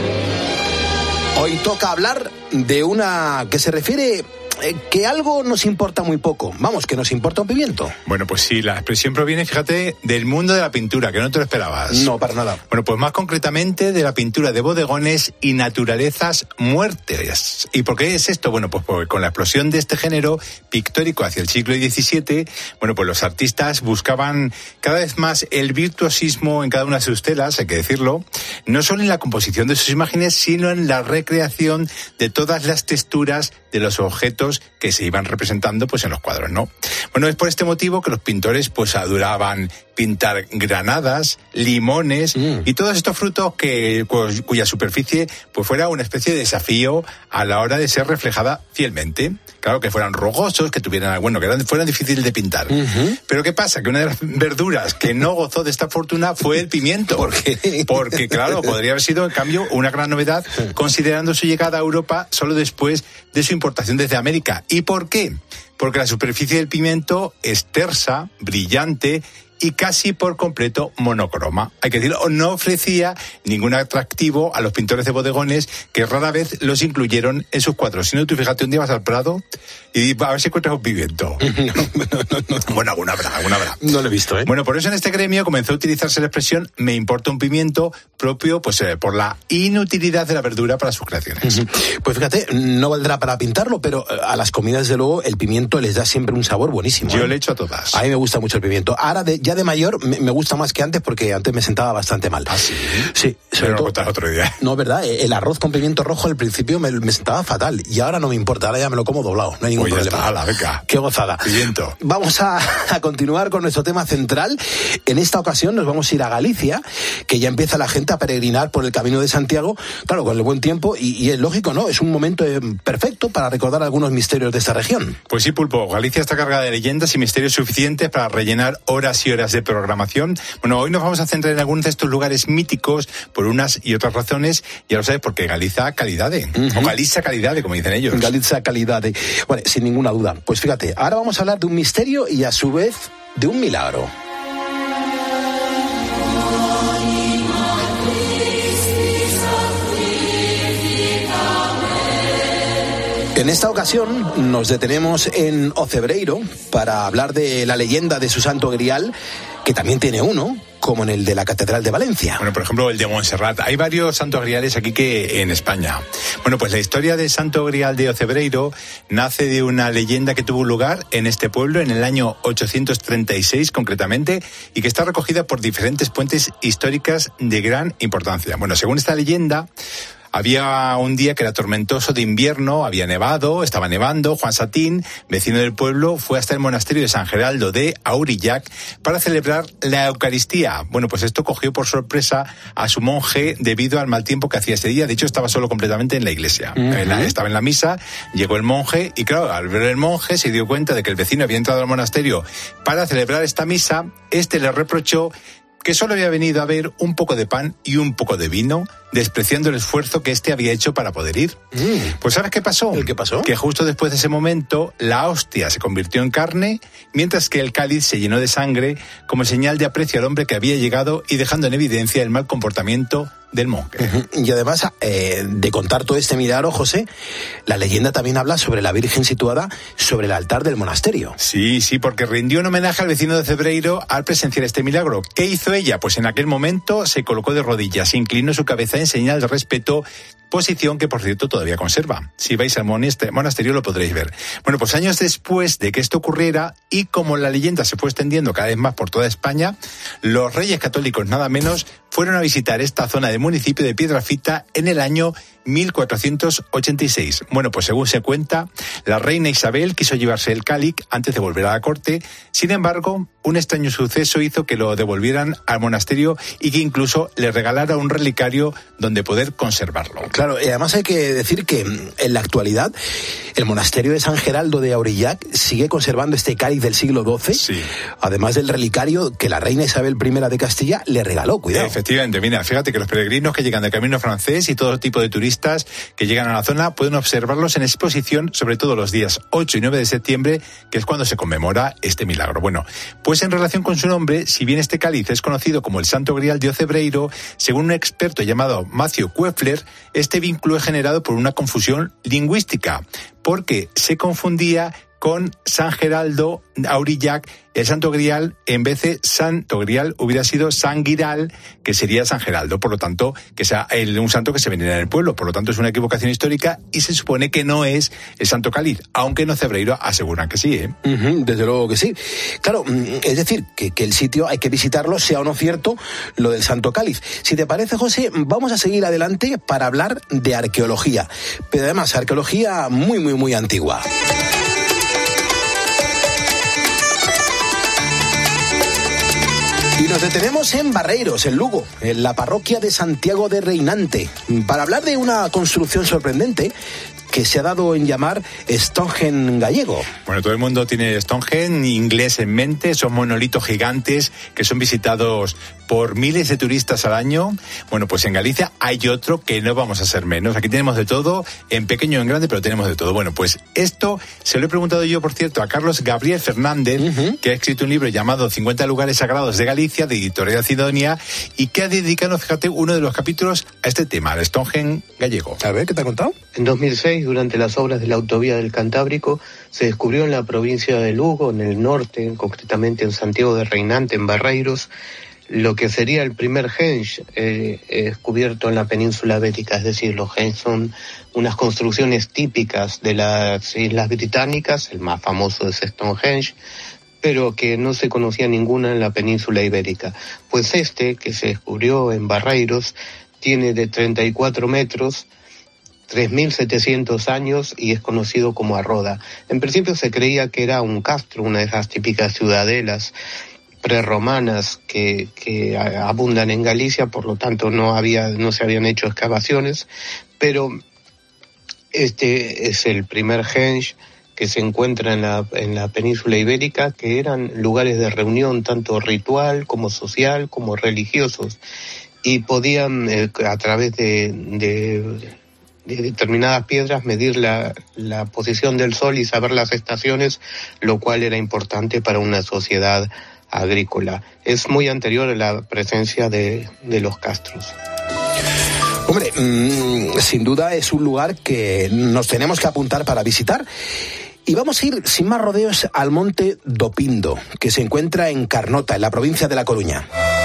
Hoy toca hablar de una que se refiere que algo nos importa muy poco. Vamos, que nos importa un pimiento. Bueno, pues sí, la expresión proviene, fíjate, del mundo de la pintura, que no te lo esperabas. No, para nada. Bueno, pues más concretamente de la pintura de bodegones y naturalezas muertes. ¿Y por qué es esto? Bueno, pues porque con la explosión de este género pictórico hacia el siglo XVII, bueno, pues los artistas buscaban cada vez más el virtuosismo en cada una de sus telas, hay que decirlo, no solo en la composición de sus imágenes, sino en la recreación de todas las texturas de los objetos que se iban representando pues en los cuadros, ¿no? Bueno, es por este motivo que los pintores pues adoraban pintar granadas, limones y todos estos frutos cuya superficie pues fuera una especie de desafío a la hora de ser reflejada fielmente. Claro, que fueran rugosos, que tuvieran, bueno, que fueran difíciles de pintar. Pero ¿qué pasa? Que una de las verduras que no gozó de esta fortuna fue el pimiento. ¿Por qué? Porque, claro, podría haber sido, en cambio, una gran novedad, considerando su llegada a Europa solo después de su importación desde América. ¿Y por qué? Porque la superficie del pimiento es tersa, brillante y casi por completo monocroma. Hay que decirlo, no ofrecía ningún atractivo a los pintores de bodegones, que rara vez los incluyeron en sus cuadros. Si no, tú fíjate, un día vas al Prado y a ver si encuentras un pimiento. No. Bueno, alguna habrá. No lo he visto, ¿eh? Bueno, por eso en este gremio comenzó a utilizarse la expresión "me importa un pimiento", propio pues por la inutilidad de la verdura para sus creaciones. Pues fíjate, no valdrá para pintarlo, pero a las comidas, desde luego, el pimiento les da siempre un sabor buenísimo. Yo le echo a todas. A mí me gusta mucho el pimiento. Ahora, ya de mayor, me gusta más que antes, porque antes me sentaba bastante mal. ¿Ah, sí? Sí. Pero lo contarás otro día. No, ¿verdad? El arroz con pimiento rojo al principio me sentaba fatal, y ahora no me importa, ahora ya me lo como doblado, no hay ningún problema. Está, ala, venga. Qué gozada. Pimiento. Vamos a continuar con nuestro tema central. En esta ocasión nos vamos a ir a Galicia, que ya empieza la gente a peregrinar por el Camino de Santiago, claro, con el buen tiempo, y es lógico, ¿no? Es un momento perfecto para recordar algunos misterios de esta región. Pues sí, Pulpo, Galicia está cargada de leyendas y misterios suficientes para rellenar horas y horas de programación. Bueno, hoy nos vamos a centrar en algunos de estos lugares míticos por unas y otras razones, ya lo sabes, porque Galiza calidade, o Galiza calidade, como dicen ellos. Galiza calidade, bueno, sin ninguna duda. Pues fíjate, ahora vamos a hablar de un misterio y a su vez de un milagro. En esta ocasión nos detenemos en Ocebreiro para hablar de la leyenda de su santo grial, que también tiene uno, como en el de la Catedral de Valencia. Bueno, por ejemplo, el de Montserrat. Hay varios santos griales aquí que en España. Bueno, pues la historia del santo grial de Ocebreiro nace de una leyenda que tuvo lugar en este pueblo en el año 836 concretamente, y que está recogida por diferentes fuentes históricas de gran importancia. Bueno, según esta leyenda, había un día que era tormentoso de invierno, había nevado, estaba nevando. Juan Satín, vecino del pueblo, fue hasta el monasterio de San Geraldo de Aurillac para celebrar la Eucaristía. Bueno, pues esto cogió por sorpresa a su monje debido al mal tiempo que hacía ese día. De hecho, estaba solo completamente en la iglesia. Estaba en la misa, llegó el monje y, claro, al ver el monje se dio cuenta de que el vecino había entrado al monasterio para celebrar esta misa. Este le reprochó que solo había venido a ver un poco de pan y un poco de vino, despreciando el esfuerzo que éste había hecho para poder ir. Pues ¿sabes qué pasó? ¿Qué pasó? Que justo después de ese momento, la hostia se convirtió en carne, mientras que el cáliz se llenó de sangre, como señal de aprecio al hombre que había llegado y dejando en evidencia el mal comportamiento del monje. Y además de contar todo este milagro, José, la leyenda también habla sobre la Virgen situada sobre el altar del monasterio. Sí, porque rindió un homenaje al vecino de Ocebreiro al presenciar este milagro. ¿Qué hizo ella? Pues en aquel momento se colocó de rodillas, inclinó su cabeza en señal de respeto, posición que, por cierto, todavía conserva. Si vais al monasterio lo podréis ver. Bueno, pues años después de que esto ocurriera, y como la leyenda se fue extendiendo cada vez más por toda España, los reyes católicos, nada menos, fueron a visitar esta zona del municipio de Piedrafita en el año 1486. Bueno, pues según se cuenta, la reina Isabel quiso llevarse el cáliz antes de volver a la corte. Sin embargo, un extraño suceso hizo que lo devolvieran al monasterio y que incluso le regalara un relicario donde poder conservarlo. Claro, y además hay que decir que en la actualidad el monasterio de San Geraldo de Aurillac sigue conservando este cáliz del siglo XII, sí, además del relicario que la reina Isabel I de Castilla le regaló. Cuidado. Efectivamente, mira, fíjate que los peregrinos que llegan de camino francés y todo tipo de turistas que llegan a la zona pueden observarlos en exposición, sobre todo los días 8 y 9 de septiembre, que es cuando se conmemora este milagro. Bueno, pues en relación con su nombre, si bien este cáliz es conocido como el Santo Grial de Ocebreiro, según un experto llamado Matthew Kueffler, este vínculo es generado por una confusión lingüística, porque se confundía con San Geraldo Aurillac, el Santo Grial, en vez de Santo Grial hubiera sido San Giral, que sería San Geraldo, por lo tanto, que sea un santo que se venera en el pueblo, por lo tanto es una equivocación histórica y se supone que no es el Santo Cáliz, aunque en Ocebreiro aseguran que sí, ¿eh? Desde luego que sí. Claro, es decir, que el sitio hay que visitarlo, sea o no cierto lo del Santo Cáliz. Si te parece, José, vamos a seguir adelante para hablar de arqueología, pero además arqueología muy, muy, muy antigua. Y nos detenemos en Barreiros, en Lugo, en la parroquia de Santiago de Reinante, para hablar de una construcción sorprendente que se ha dado en llamar Stonehenge gallego. Bueno, todo el mundo tiene Stonehenge inglés en mente, son monolitos gigantes que son visitados por miles de turistas al año. Bueno, pues en Galicia hay otro que no vamos a ser menos. Aquí tenemos de todo, en pequeño o en grande, pero tenemos de todo. Bueno, pues esto se lo he preguntado yo, por cierto, a Carlos Gabriel Fernández, que ha escrito un libro llamado 50 lugares sagrados de Galicia, de Editorial Sidonia, y que ha dedicado, fíjate, uno de los capítulos a este tema, al Stonehenge gallego. A ver, ¿qué te ha contado? En 2006, durante las obras de la autovía del Cantábrico, se descubrió en la provincia de Lugo, en el norte, concretamente en Santiago de Reinante, en Barreiros, lo que sería el primer henge descubierto en la península ibérica. Es decir, los henges son unas construcciones típicas de las Islas Británicas, el más famoso es Stonehenge, pero que no se conocía ninguna en la península ibérica. Pues este, que se descubrió en Barreiros, tiene de 34 metros, 3.700 años y es conocido como Arroda. En principio se creía que era un castro, una de esas típicas ciudadelas prerromanas que abundan en Galicia, por lo tanto no se habían hecho excavaciones, pero este es el primer henge que se encuentra en la península ibérica, que eran lugares de reunión tanto ritual como social como religiosos, y podían a través de determinadas piedras medir la posición del sol y saber las estaciones, lo cual era importante para una sociedad agrícola. Es muy anterior a la presencia de los castros. Hombre, sin duda es un lugar que nos tenemos que apuntar para visitar. Y vamos a ir, sin más rodeos, al monte do Pindo, que se encuentra en Carnota, en la provincia de La Coruña.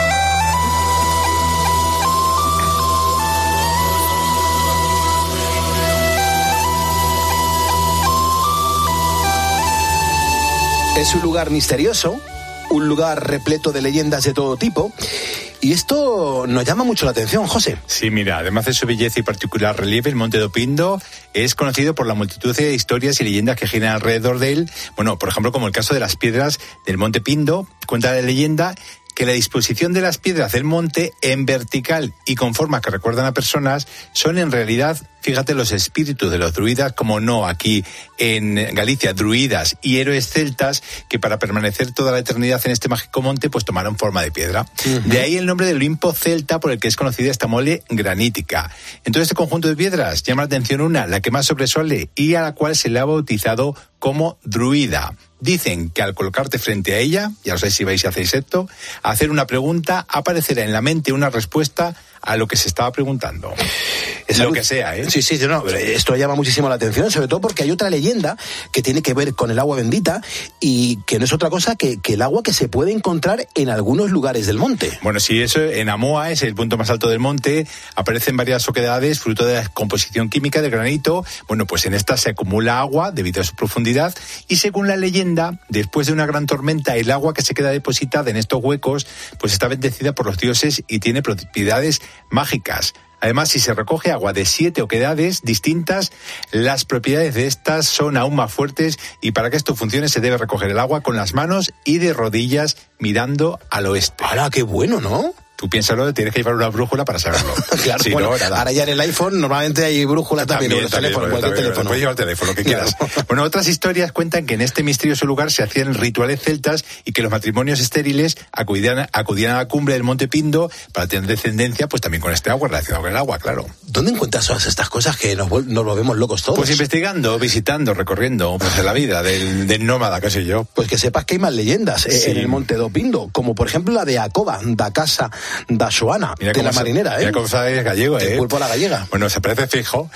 Es un lugar misterioso, un lugar repleto de leyendas de todo tipo. Y esto nos llama mucho la atención, José. Sí, mira, además de su belleza y particular relieve, el Monte do Pindo es conocido por la multitud de historias y leyendas que giran alrededor de él. Bueno, por ejemplo, como el caso de las piedras del Monte Pindo, cuenta la leyenda que la disposición de las piedras del monte en vertical y con formas que recuerdan a personas son en realidad, fíjate, los espíritus de los druidas, como no aquí en Galicia, druidas y héroes celtas que para permanecer toda la eternidad en este mágico monte pues tomaron forma de piedra. De ahí el nombre del Olimpo celta por el que es conocida esta mole granítica. En todo este conjunto de piedras llama la atención una, la que más sobresale y a la cual se le ha bautizado como druida. Dicen que al colocarte frente a ella, ya no sé si vais y hacéis esto, a hacer una pregunta, aparecerá en la mente una respuesta a lo que se estaba preguntando. Es lo que sea, ¿eh? Sí, no, esto llama muchísimo la atención, sobre todo porque hay otra leyenda que tiene que ver con el agua bendita y que no es otra cosa que el agua que se puede encontrar en algunos lugares del monte. Bueno, sí, eso en Amoa, es el punto más alto del monte, aparecen varias oquedades fruto de la composición química del granito. Bueno, pues en esta se acumula agua debido a su profundidad y según la leyenda, después de una gran tormenta, el agua que se queda depositada en estos huecos pues está bendecida por los dioses y tiene propiedades mágicas. Además, si se recoge agua de 7 oquedades distintas, las propiedades de estas son aún más fuertes y para que esto funcione se debe recoger el agua con las manos y de rodillas mirando al oeste. ¡Hala, qué bueno!, ¿no? Tú piénsalo, tienes que llevar una brújula para saberlo. Claro, sí, bueno, no, ahora ya en el iPhone normalmente hay brújula también en el teléfono, cualquier teléfono. Puedes llevar el teléfono, lo que quieras. Bueno, otras historias cuentan que en este misterioso lugar se hacían rituales celtas y que los matrimonios estériles acudían a la cumbre del Monte Pindo para tener descendencia, pues también con este agua, relacionado con el agua, claro. ¿Dónde encuentras todas estas cosas que nos volvemos locos todos? Pues investigando, visitando, recorriendo, pues la vida del nómada, qué sé yo. Pues que sepas que hay más leyendas en el Monte do Pindo, como por ejemplo la de Acoba, da Casa da Xoana, de la marinera, Mira cómo sabes gallego, El pulpo a la gallega. Bueno, se parece fijo.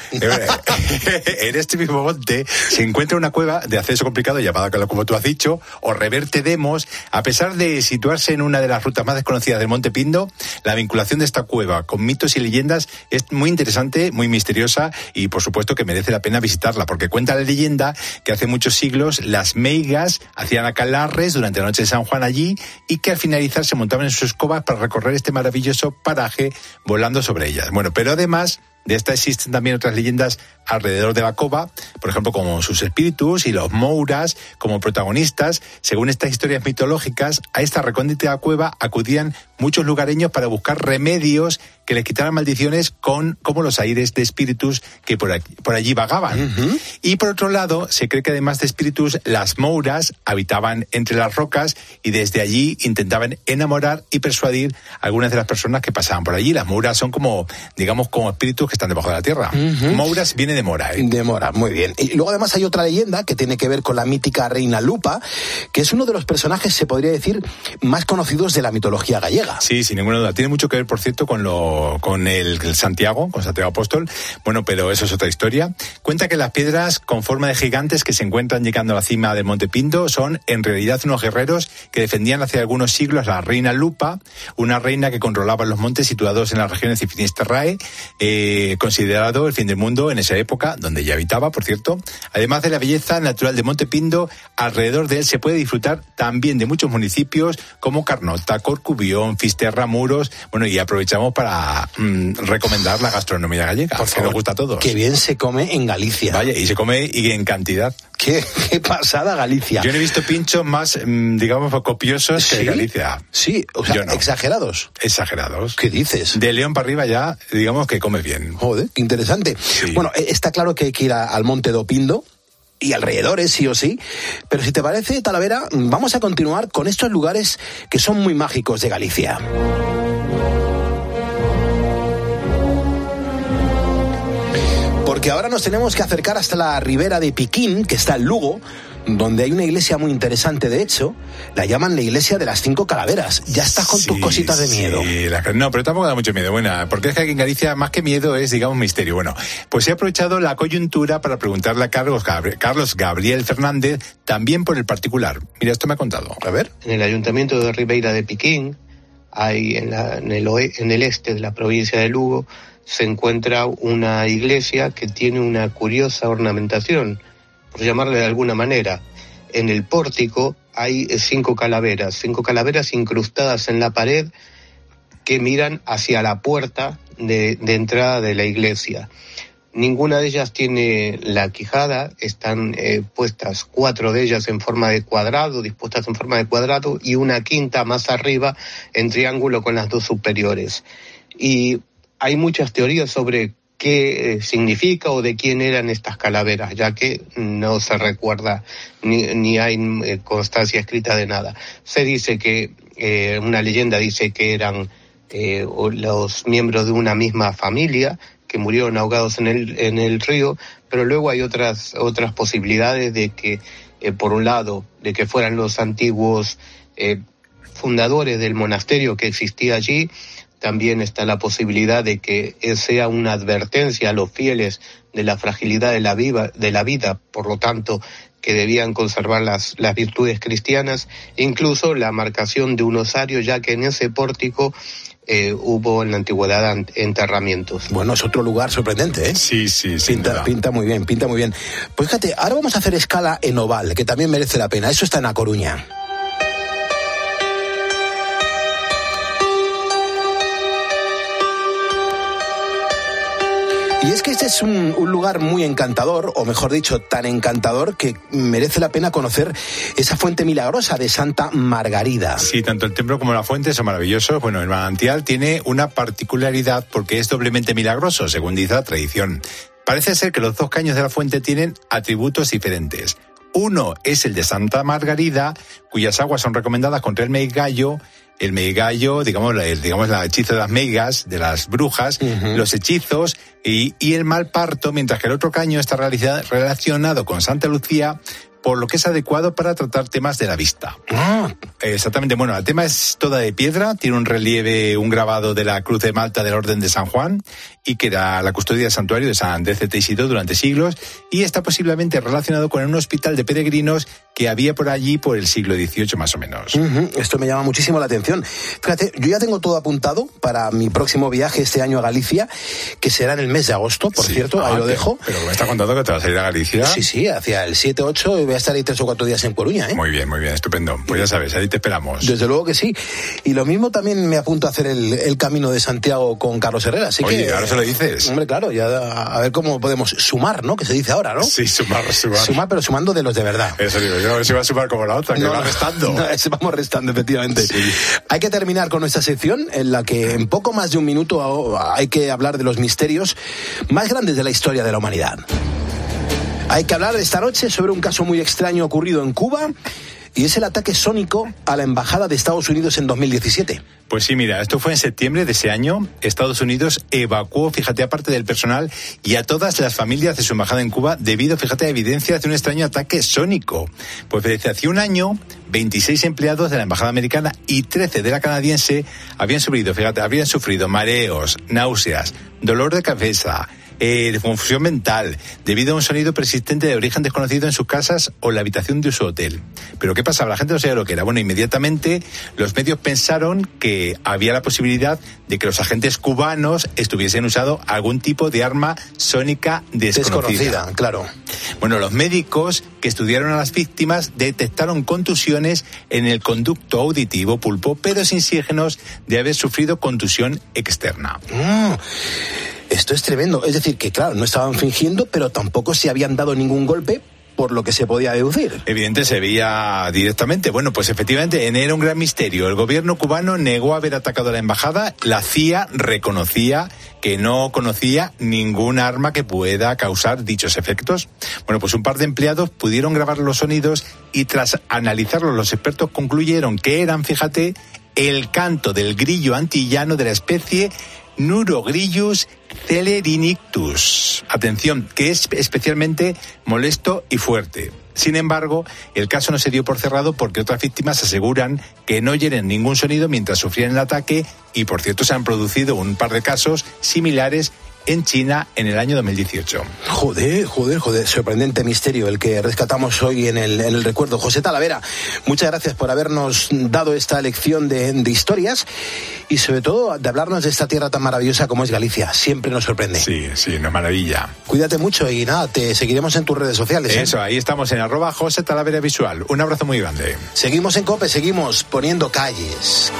En este mismo monte se encuentra una cueva de acceso complicado llamada, como tú has dicho, o Reverte Demos. A pesar de situarse en una de las rutas más desconocidas del Monte Pindo, la vinculación de esta cueva con mitos y leyendas es muy interesante, muy misteriosa y por supuesto que merece la pena visitarla, porque cuenta la leyenda que hace muchos siglos las meigas hacían aquelarres durante la noche de San Juan allí y que al finalizar se montaban en sus escobas para recorrer este maravilloso paraje volando sobre ellas. Bueno, pero además de esta existen también otras leyendas alrededor de la cova, por ejemplo, como sus espíritus y los mouras como protagonistas. Según estas historias mitológicas, a esta recóndita cueva acudían muchos lugareños para buscar remedios que les quitaran maldiciones como los aires de espíritus que por allí vagaban. Y por otro lado, se cree que además de espíritus, las mouras habitaban entre las rocas y desde allí intentaban enamorar y persuadir a algunas de las personas que pasaban por allí. Las mouras son como, digamos, como espíritus que están debajo de la tierra. Mouras viene de mora, ¿eh? De mora, muy bien. Y luego además hay otra leyenda que tiene que ver con la mítica reina Lupa, que es uno de los personajes, se podría decir, más conocidos de la mitología gallega. Sí, sin ninguna duda. Tiene mucho que ver, por cierto, con el Santiago, con Santiago Apóstol. Bueno, pero eso es otra historia. Cuenta que las piedras con forma de gigantes que se encuentran llegando a la cima del Monte Pindo son en realidad unos guerreros que defendían hace algunos siglos a la reina Lupa, una reina que controlaba los montes situados en las regiones de Finisterrae, considerado el fin del mundo en esa época, donde ella habitaba, por cierto. Además de la belleza natural de Monte Pindo, alrededor de él se puede disfrutar también de muchos municipios como Carnota, Corcubión, Fisterra, Muros. Bueno, y aprovechamos para recomendar la gastronomía gallega, porque nos gusta a todos. Qué bien se come en Galicia. Vaya, y se come y en cantidad. Qué pasada Galicia. Yo no he visto pinchos más, digamos, copiosos que Galicia. Sí, o sea, no. Exagerados. Exagerados. ¿Qué dices? De León para arriba ya, digamos que come bien. Joder, qué interesante. Sí. Bueno, está claro que hay que ir al Monte do Pindo y alrededores, sí o sí. Pero si te parece, Talavera, vamos a continuar con estos lugares que son muy mágicos de Galicia. Porque ahora nos tenemos que acercar hasta la ribera de Piquín, que está en Lugo, donde hay una iglesia muy interesante, de hecho, la llaman la iglesia de las 5 calaveras. Ya estás con tus cositas de miedo. Sí, no, pero tampoco da mucho miedo. Bueno, porque es que aquí en Galicia más que miedo es, digamos, misterio. Bueno, pues he aprovechado la coyuntura para preguntarle a Carlos Gabriel Fernández, también por el particular. Mira, esto me ha contado. A ver. En el ayuntamiento de Ribeira de Piquín, hay en el este de la provincia de Lugo, se encuentra una iglesia que tiene una curiosa ornamentación, por llamarle de alguna manera. En el pórtico hay 5 calaveras incrustadas en la pared que miran hacia la puerta de entrada de la iglesia. Ninguna de ellas tiene la quijada, están puestas 4 de ellas en forma de cuadrado, dispuestas en forma de cuadrado, y una quinta más arriba en triángulo con las 2 superiores. Y hay muchas teorías sobre qué significa o de quién eran estas calaveras, ya que no se recuerda ni hay constancia escrita de nada. Se dice que, una leyenda dice que eran los miembros de una misma familia que murieron ahogados en el río, pero luego hay otras posibilidades de que, por un lado, de que fueran los antiguos fundadores del monasterio que existía allí. También está la posibilidad de que sea una advertencia a los fieles de la fragilidad de la vida, por lo tanto, que debían conservar las virtudes cristianas, incluso la marcación de un osario, ya que en ese pórtico hubo en la antigüedad enterramientos. Bueno, es otro lugar sorprendente, ¿eh? Sí. Pinta muy bien. Pues fíjate, ahora vamos a hacer escala en Oval, que también merece la pena. Eso está en A Coruña. Y es que este es un lugar muy encantador, o mejor dicho, tan encantador que merece la pena conocer esa fuente milagrosa de Santa Margarida. Sí, tanto el templo como la fuente son maravillosos. Bueno, el manantial tiene una particularidad porque es doblemente milagroso, según dice la tradición. Parece ser que los 2 caños de la fuente tienen atributos diferentes. Uno es el de Santa Margarida, cuyas aguas son recomendadas contra el meigallo, digamos el hechizo de las meigas, de las brujas, los hechizos y el mal parto, mientras que el otro caño está relacionado con Santa Lucía, por lo que es adecuado para tratar temas de la vista. Exactamente, bueno, el tema es toda de piedra, tiene un relieve, un grabado de la Cruz de Malta del Orden de San Juan, y que era la custodia del santuario de San Andrés de Teixidó durante siglos, y está posiblemente relacionado con un hospital de peregrinos que había por allí por el siglo XVIII más o menos. Esto me llama muchísimo la atención. Fíjate, yo ya tengo todo apuntado para mi próximo viaje este año a Galicia, que será en el mes de agosto, por cierto, ahí lo dejo. Pero me está contando que te vas a ir a Galicia. Sí, hacia el 7-8 voy a estar ahí 3 o 4 días en Coruña, ¿eh? Muy bien, estupendo. Pues ya sabes, ahí te esperamos. Desde luego que sí. Y lo mismo también me apunto a hacer el Camino de Santiago con Carlos Herrera. Así Oye, que, ahora se lo dices. Hombre, claro, ya a ver cómo podemos sumar, ¿no? Que se dice ahora, ¿no? Sí, sumar. Sumar, pero sumando de los de verdad. Eso digo yo, a ver si va a sumar como la otra, que va restando. No, vamos restando, efectivamente. Sí. Hay que terminar con nuestra sección, en la que en poco más de un minuto hay que hablar de los misterios más grandes de la historia de la humanidad. Hay que hablar esta noche sobre un caso muy extraño ocurrido en Cuba, y es el ataque sónico a la embajada de Estados Unidos en 2017. Pues sí, mira, esto fue en septiembre de ese año. Estados Unidos evacuó, fíjate, a parte del personal y a todas las familias de su embajada en Cuba debido, fíjate, a evidencias de un extraño ataque sónico. Pues desde hace un año, 26 empleados de la embajada americana y 13 de la canadiense habían sufrido mareos, náuseas, dolor de cabeza, confusión mental, debido a un sonido persistente de origen desconocido en sus casas o en la habitación de su hotel. Pero ¿qué pasaba? La gente no sabía lo que era. Bueno, inmediatamente los medios pensaron que había la posibilidad de que los agentes cubanos estuviesen usando algún tipo de arma sónica desconocida. Claro. Bueno, los médicos que estudiaron a las víctimas detectaron contusiones en el conducto auditivo pulpo, pero sin signos de haber sufrido contusión externa. Esto es tremendo. Es decir, que claro, no estaban fingiendo, pero tampoco se habían dado ningún golpe, por lo que se podía deducir. Evidente, se veía directamente. Bueno, pues efectivamente, era un gran misterio. El gobierno cubano negó haber atacado a la embajada. La CIA reconocía que no conocía ningún arma que pueda causar dichos efectos. Bueno, pues un par de empleados pudieron grabar los sonidos y tras analizarlos los expertos concluyeron que eran, fíjate, el canto del grillo antillano de la especie Nurogrillus celerinictus. Atención, que es especialmente molesto y fuerte. Sin embargo, el caso no se dio por cerrado porque otras víctimas aseguran que no oyeron ningún sonido mientras sufrían el ataque y, por cierto, se han producido un par de casos similares en China en el año 2018. Joder, sorprendente misterio el que rescatamos hoy en el recuerdo. José Talavera, muchas gracias por habernos dado esta lección de historias y sobre todo de hablarnos de esta tierra tan maravillosa como es Galicia. Siempre nos sorprende. Sí, una maravilla. Cuídate mucho y nada, te seguiremos en tus redes sociales. Eso, ahí estamos en @José Talavera Visual. Un abrazo muy grande. Seguimos en COPE, seguimos poniendo calles.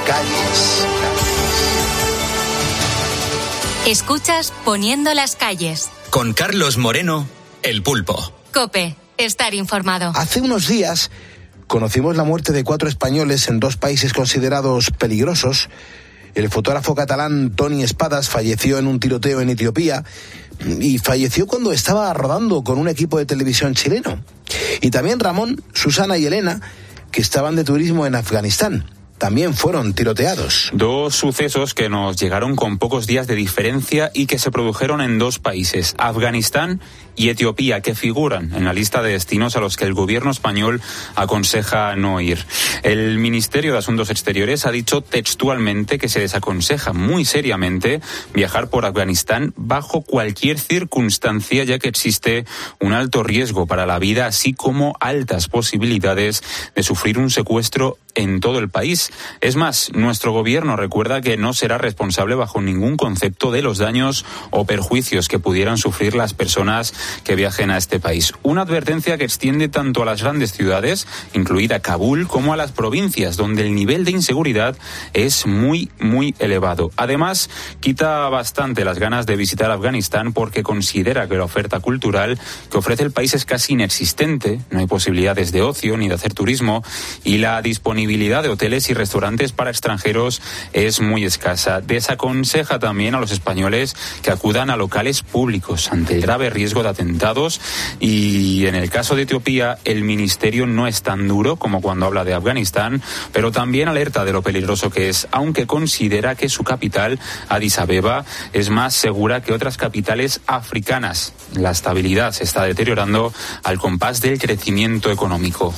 Escuchas Poniendo las calles. Con Carlos Moreno, El Pulpo. COPE, estar informado. Hace unos días conocimos la muerte de 4 españoles en 2 países considerados peligrosos. El fotógrafo catalán Toni Espadas falleció en un tiroteo en Etiopía y falleció cuando estaba rodando con un equipo de televisión chileno. Y también Ramón, Susana y Elena, que estaban de turismo en Afganistán. También fueron tiroteados. 2 sucesos que nos llegaron con pocos días de diferencia y que se produjeron en 2 países, Afganistán y Etiopía, que figuran en la lista de destinos a los que el gobierno español aconseja no ir. El Ministerio de Asuntos Exteriores ha dicho textualmente que se desaconseja muy seriamente viajar por Afganistán bajo cualquier circunstancia, ya que existe un alto riesgo para la vida, así como altas posibilidades de sufrir un secuestro en todo el país. Es más, nuestro gobierno recuerda que no será responsable bajo ningún concepto de los daños o perjuicios que pudieran sufrir las personas que viajen a este país. Una advertencia que extiende tanto a las grandes ciudades, incluida Kabul, como a las provincias, donde el nivel de inseguridad es muy, muy elevado. Además, quita bastante las ganas de visitar Afganistán porque considera que la oferta cultural que ofrece el país es casi inexistente, no hay posibilidades de ocio ni de hacer turismo, y la disponibilidad de hoteles y restaurantes para extranjeros es muy escasa. Desaconseja también a los españoles que acudan a locales públicos ante el grave riesgo de atentados, y en el caso de Etiopía el ministerio no es tan duro como cuando habla de Afganistán, pero también alerta de lo peligroso que es, aunque considera que su capital, Addis Abeba, es más segura que otras capitales africanas. La estabilidad se está deteriorando al compás del crecimiento económico.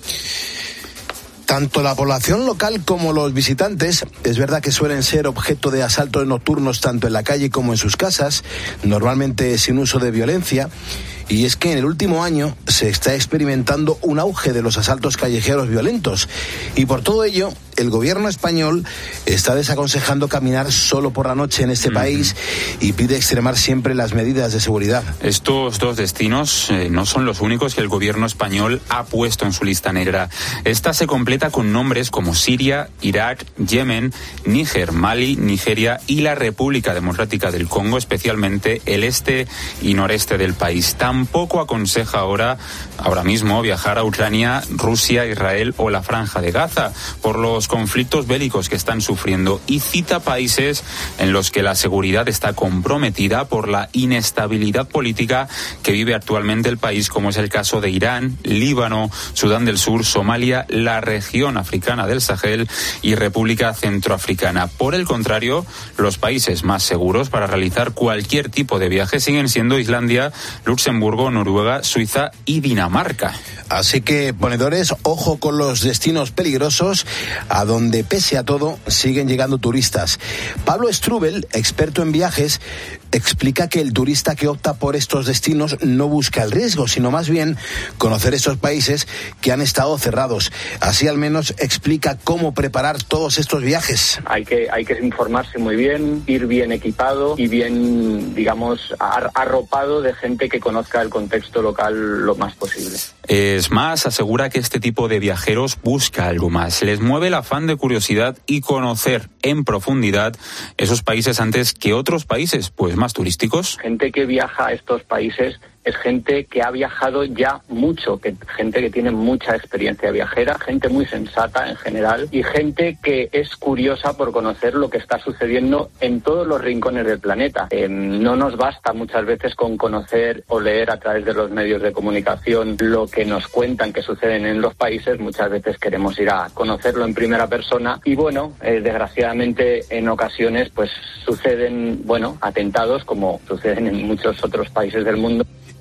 Tanto la población local como los visitantes, es verdad que suelen ser objeto de asaltos nocturnos tanto en la calle como en sus casas, normalmente sin uso de violencia. Y es que en el último año se está experimentando un auge de los asaltos callejeros violentos. Y por todo ello, el gobierno español está desaconsejando caminar solo por la noche en este país y pide extremar siempre las medidas de seguridad. Estos 2 destinos no son los únicos que el gobierno español ha puesto en su lista negra. Esta se completa con nombres como Siria, Irak, Yemen, Níger, Mali, Nigeria y la República Democrática del Congo, especialmente el este y noreste del país. Tampoco aconseja ahora mismo viajar a Ucrania, Rusia, Israel o la Franja de Gaza por los conflictos bélicos que están sufriendo, y cita países en los que la seguridad está comprometida por la inestabilidad política que vive actualmente el país, como es el caso de Irán, Líbano, Sudán del Sur, Somalia, la región africana del Sahel y República Centroafricana. Por el contrario, los países más seguros para realizar cualquier tipo de viaje siguen siendo Islandia, Luxemburgo, Noruega, Suiza y Dinamarca. Así que, ponedores, ojo con los destinos peligrosos, a donde, pese a todo, siguen llegando turistas. Pablo Strubel, experto en viajes, explica que el turista que opta por estos destinos no busca el riesgo, sino más bien conocer estos países que han estado cerrados. Así al menos explica cómo preparar todos estos viajes. Hay que informarse muy bien, ir bien equipado y bien, digamos, arropado de gente que conozca el contexto local lo más posible. Es más, asegura que este tipo de viajeros busca algo más. Les mueve el afán de curiosidad y conocer en profundidad esos países antes que otros países, pues más turísticos. Gente que viaja a estos países es gente que ha viajado ya mucho, gente que tiene mucha experiencia viajera, gente muy sensata en general y gente que es curiosa por conocer lo que está sucediendo en todos los rincones del planeta. No nos basta muchas veces con conocer o leer a través de los medios de comunicación lo que nos cuentan que suceden en los países. Muchas veces queremos ir a conocerlo en primera persona y desgraciadamente en ocasiones pues suceden atentados como suceden en muchos otros países del mundo.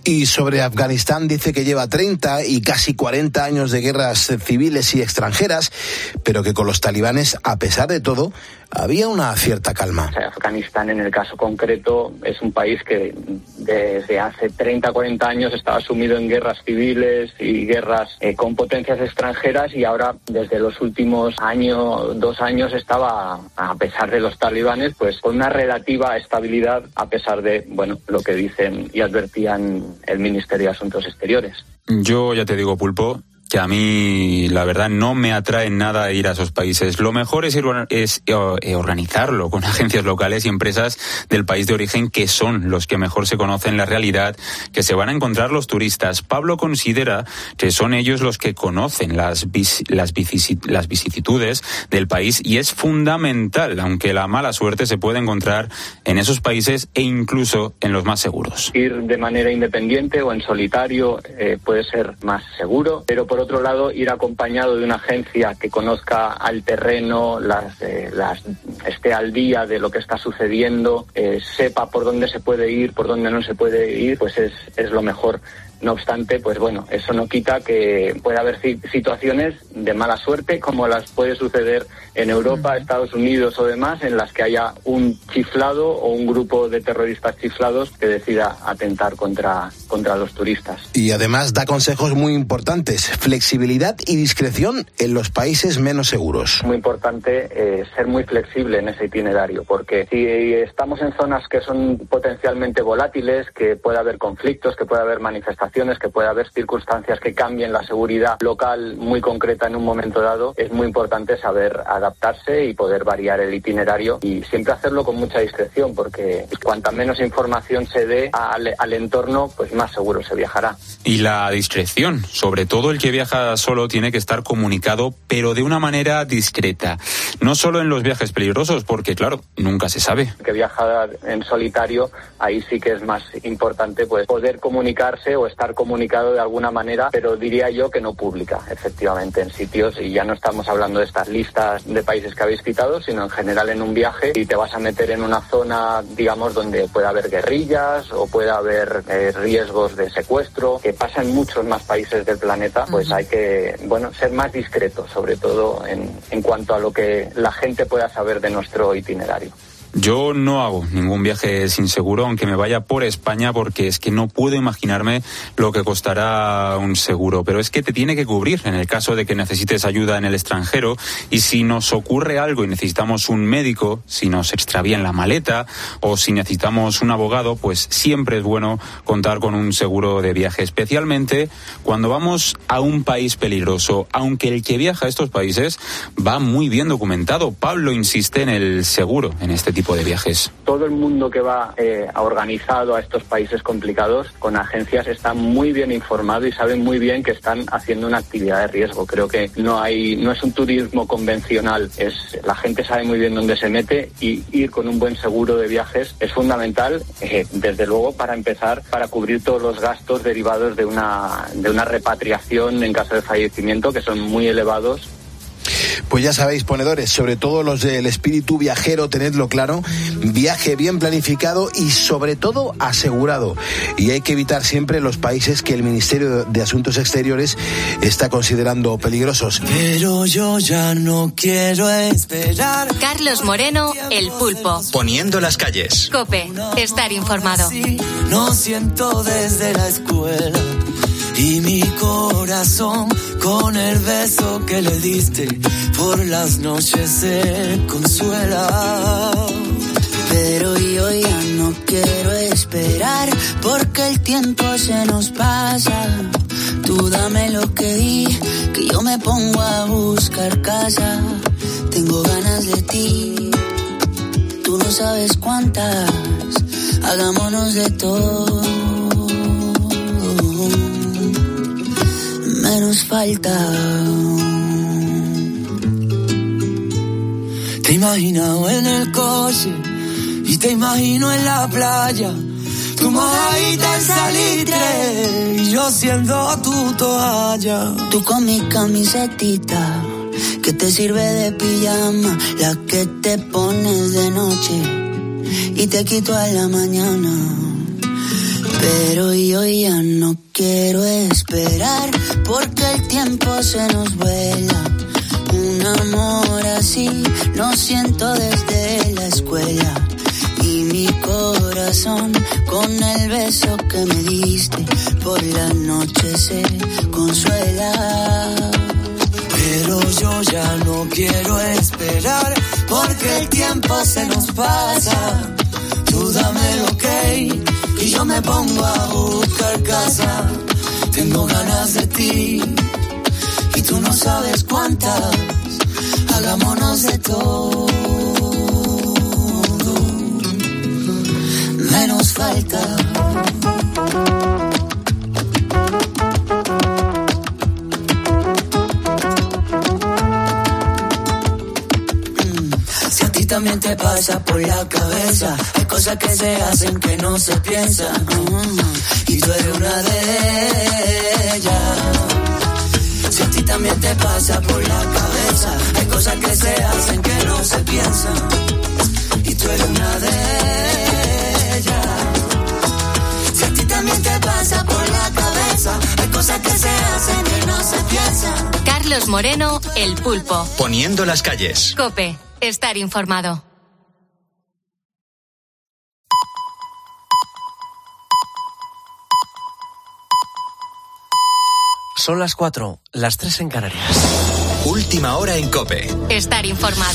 Y sobre Afganistán dice que lleva 30 y casi 40 años de guerras civiles y extranjeras, pero que con los talibanes, a pesar de todo, había una cierta calma. Afganistán, en el caso concreto, es un país que desde hace 30, 40 años estaba sumido en guerras civiles y guerras con potencias extranjeras, y ahora, desde los últimos 2 años, estaba, a pesar de los talibanes, pues con una relativa estabilidad, a pesar de, bueno, lo que dicen y advertían el Ministerio de Asuntos Exteriores. Yo ya te digo, Pulpo, que a mí, la verdad, no me atrae nada ir a esos países. Lo mejor es organizarlo con agencias locales y empresas del país de origen, que son los que mejor se conocen la realidad que se van a encontrar los turistas. Pablo considera que son ellos los que conocen las vicisitudes del país, y es fundamental, aunque la mala suerte se puede encontrar en esos países e incluso en los más seguros. Ir de manera independiente o en solitario puede ser más seguro, pero por otro lado, ir acompañado de una agencia que conozca al terreno, esté al día de lo que está sucediendo, sepa por dónde se puede ir, por dónde no se puede ir, pues es lo mejor. No obstante, pues bueno, eso no quita que pueda haber situaciones de mala suerte, como las puede suceder en Europa, Estados Unidos o demás, en las que haya un chiflado o un grupo de terroristas chiflados que decida atentar contra los turistas. Y además da consejos muy importantes: flexibilidad y discreción en los países menos seguros. Muy importante ser muy flexible en ese itinerario, porque si estamos en zonas que son potencialmente volátiles, que puede haber conflictos, que puede haber manifestaciones, que puede haber circunstancias que cambien la seguridad local muy concreta en un momento dado, es muy importante saber adaptarse y poder variar el itinerario, y siempre hacerlo con mucha discreción, porque cuanta menos información se dé al entorno, pues más seguro se viajará. Y la discreción, sobre todo el que viaja solo, tiene que estar comunicado, pero de una manera discreta. No solo en los viajes peligrosos, porque claro, nunca se sabe. Que viaja en solitario, ahí sí que es más importante pues poder comunicarse o estar comunicado de alguna manera, pero diría yo que no pública, efectivamente, en sitios, y ya no estamos hablando de estas listas de países que habéis citado, sino en general en un viaje, y te vas a meter en una zona, digamos, donde pueda haber guerrillas o pueda haber riesgos de secuestro, que pasa en muchos más países del planeta, pues hay que, bueno, ser más discretos, sobre todo en cuanto a lo que la gente pueda saber de nuestro itinerario. Yo no hago ningún viaje sin seguro, aunque me vaya por España, porque es que no puedo imaginarme lo que costará un seguro. Pero es que te tiene que cubrir en el caso de que necesites ayuda en el extranjero, y si nos ocurre algo y necesitamos un médico, si nos extravían la maleta o si necesitamos un abogado, pues siempre es bueno contar con un seguro de viaje, especialmente cuando vamos a un país peligroso, aunque el que viaja a estos países va muy bien documentado. Pablo insiste en el seguro en este tipo de viajes. Todo el mundo que va organizado a estos países complicados con agencias está muy bien informado y sabe muy bien que están haciendo una actividad de riesgo. Creo que no es un turismo convencional, la gente sabe muy bien dónde se mete, y ir con un buen seguro de viajes es fundamental, desde luego, para empezar, para cubrir todos los gastos derivados de una repatriación en caso de fallecimiento, que son muy elevados. Pues ya sabéis, ponedores, sobre todo los del espíritu viajero, tenedlo claro: viaje bien planificado y sobre todo asegurado. Y hay que evitar siempre los países que el Ministerio de Asuntos Exteriores está considerando peligrosos. Pero yo ya no quiero esperar. Carlos Moreno, El Pulpo. Poniendo las calles. COPE, estar informado. No siento desde la escuela, y mi corazón con el beso que le diste por las noches se consuela. Pero yo ya no quiero esperar, porque el tiempo se nos pasa. Tú dame lo que di, que yo me pongo a buscar casa. Tengo ganas de ti, tú no sabes cuántas. Hagámonos de todo, menos falta. Te imagino en el coche y te imagino en la playa, tu mojadita en salitre y yo siendo tu toalla. Tú con mi camisetita que te sirve de pijama, la que te pones de noche y te quito a la mañana. Pero yo ya no quiero esperar, porque el tiempo se nos vuela. Un amor así no siento desde la escuela. Y mi corazón con el beso que me diste por la noche se consuela. Pero yo ya no quiero esperar, porque el tiempo se nos pasa. Tú dame el ok y yo me pongo a buscar casa. Tengo ganas de ti y tú no sabes cuántas. Hagámonos de todo, menos falta. Si a ti también te pasa por la cabeza, hay cosas que se hacen que no se piensan, y tú eres una de ellas. Si a ti también te pasa por la cabeza, hay cosas que se hacen que no se piensan, y tú eres una de ellas. Si a ti también te pasa por la cabeza, hay cosas que se hacen que no se piensan. Carlos Moreno, El Pulpo. Poniendo las calles. COPE. Estar informado. Son las 4, las 3 en Canarias. Última hora en COPE. Estar informado.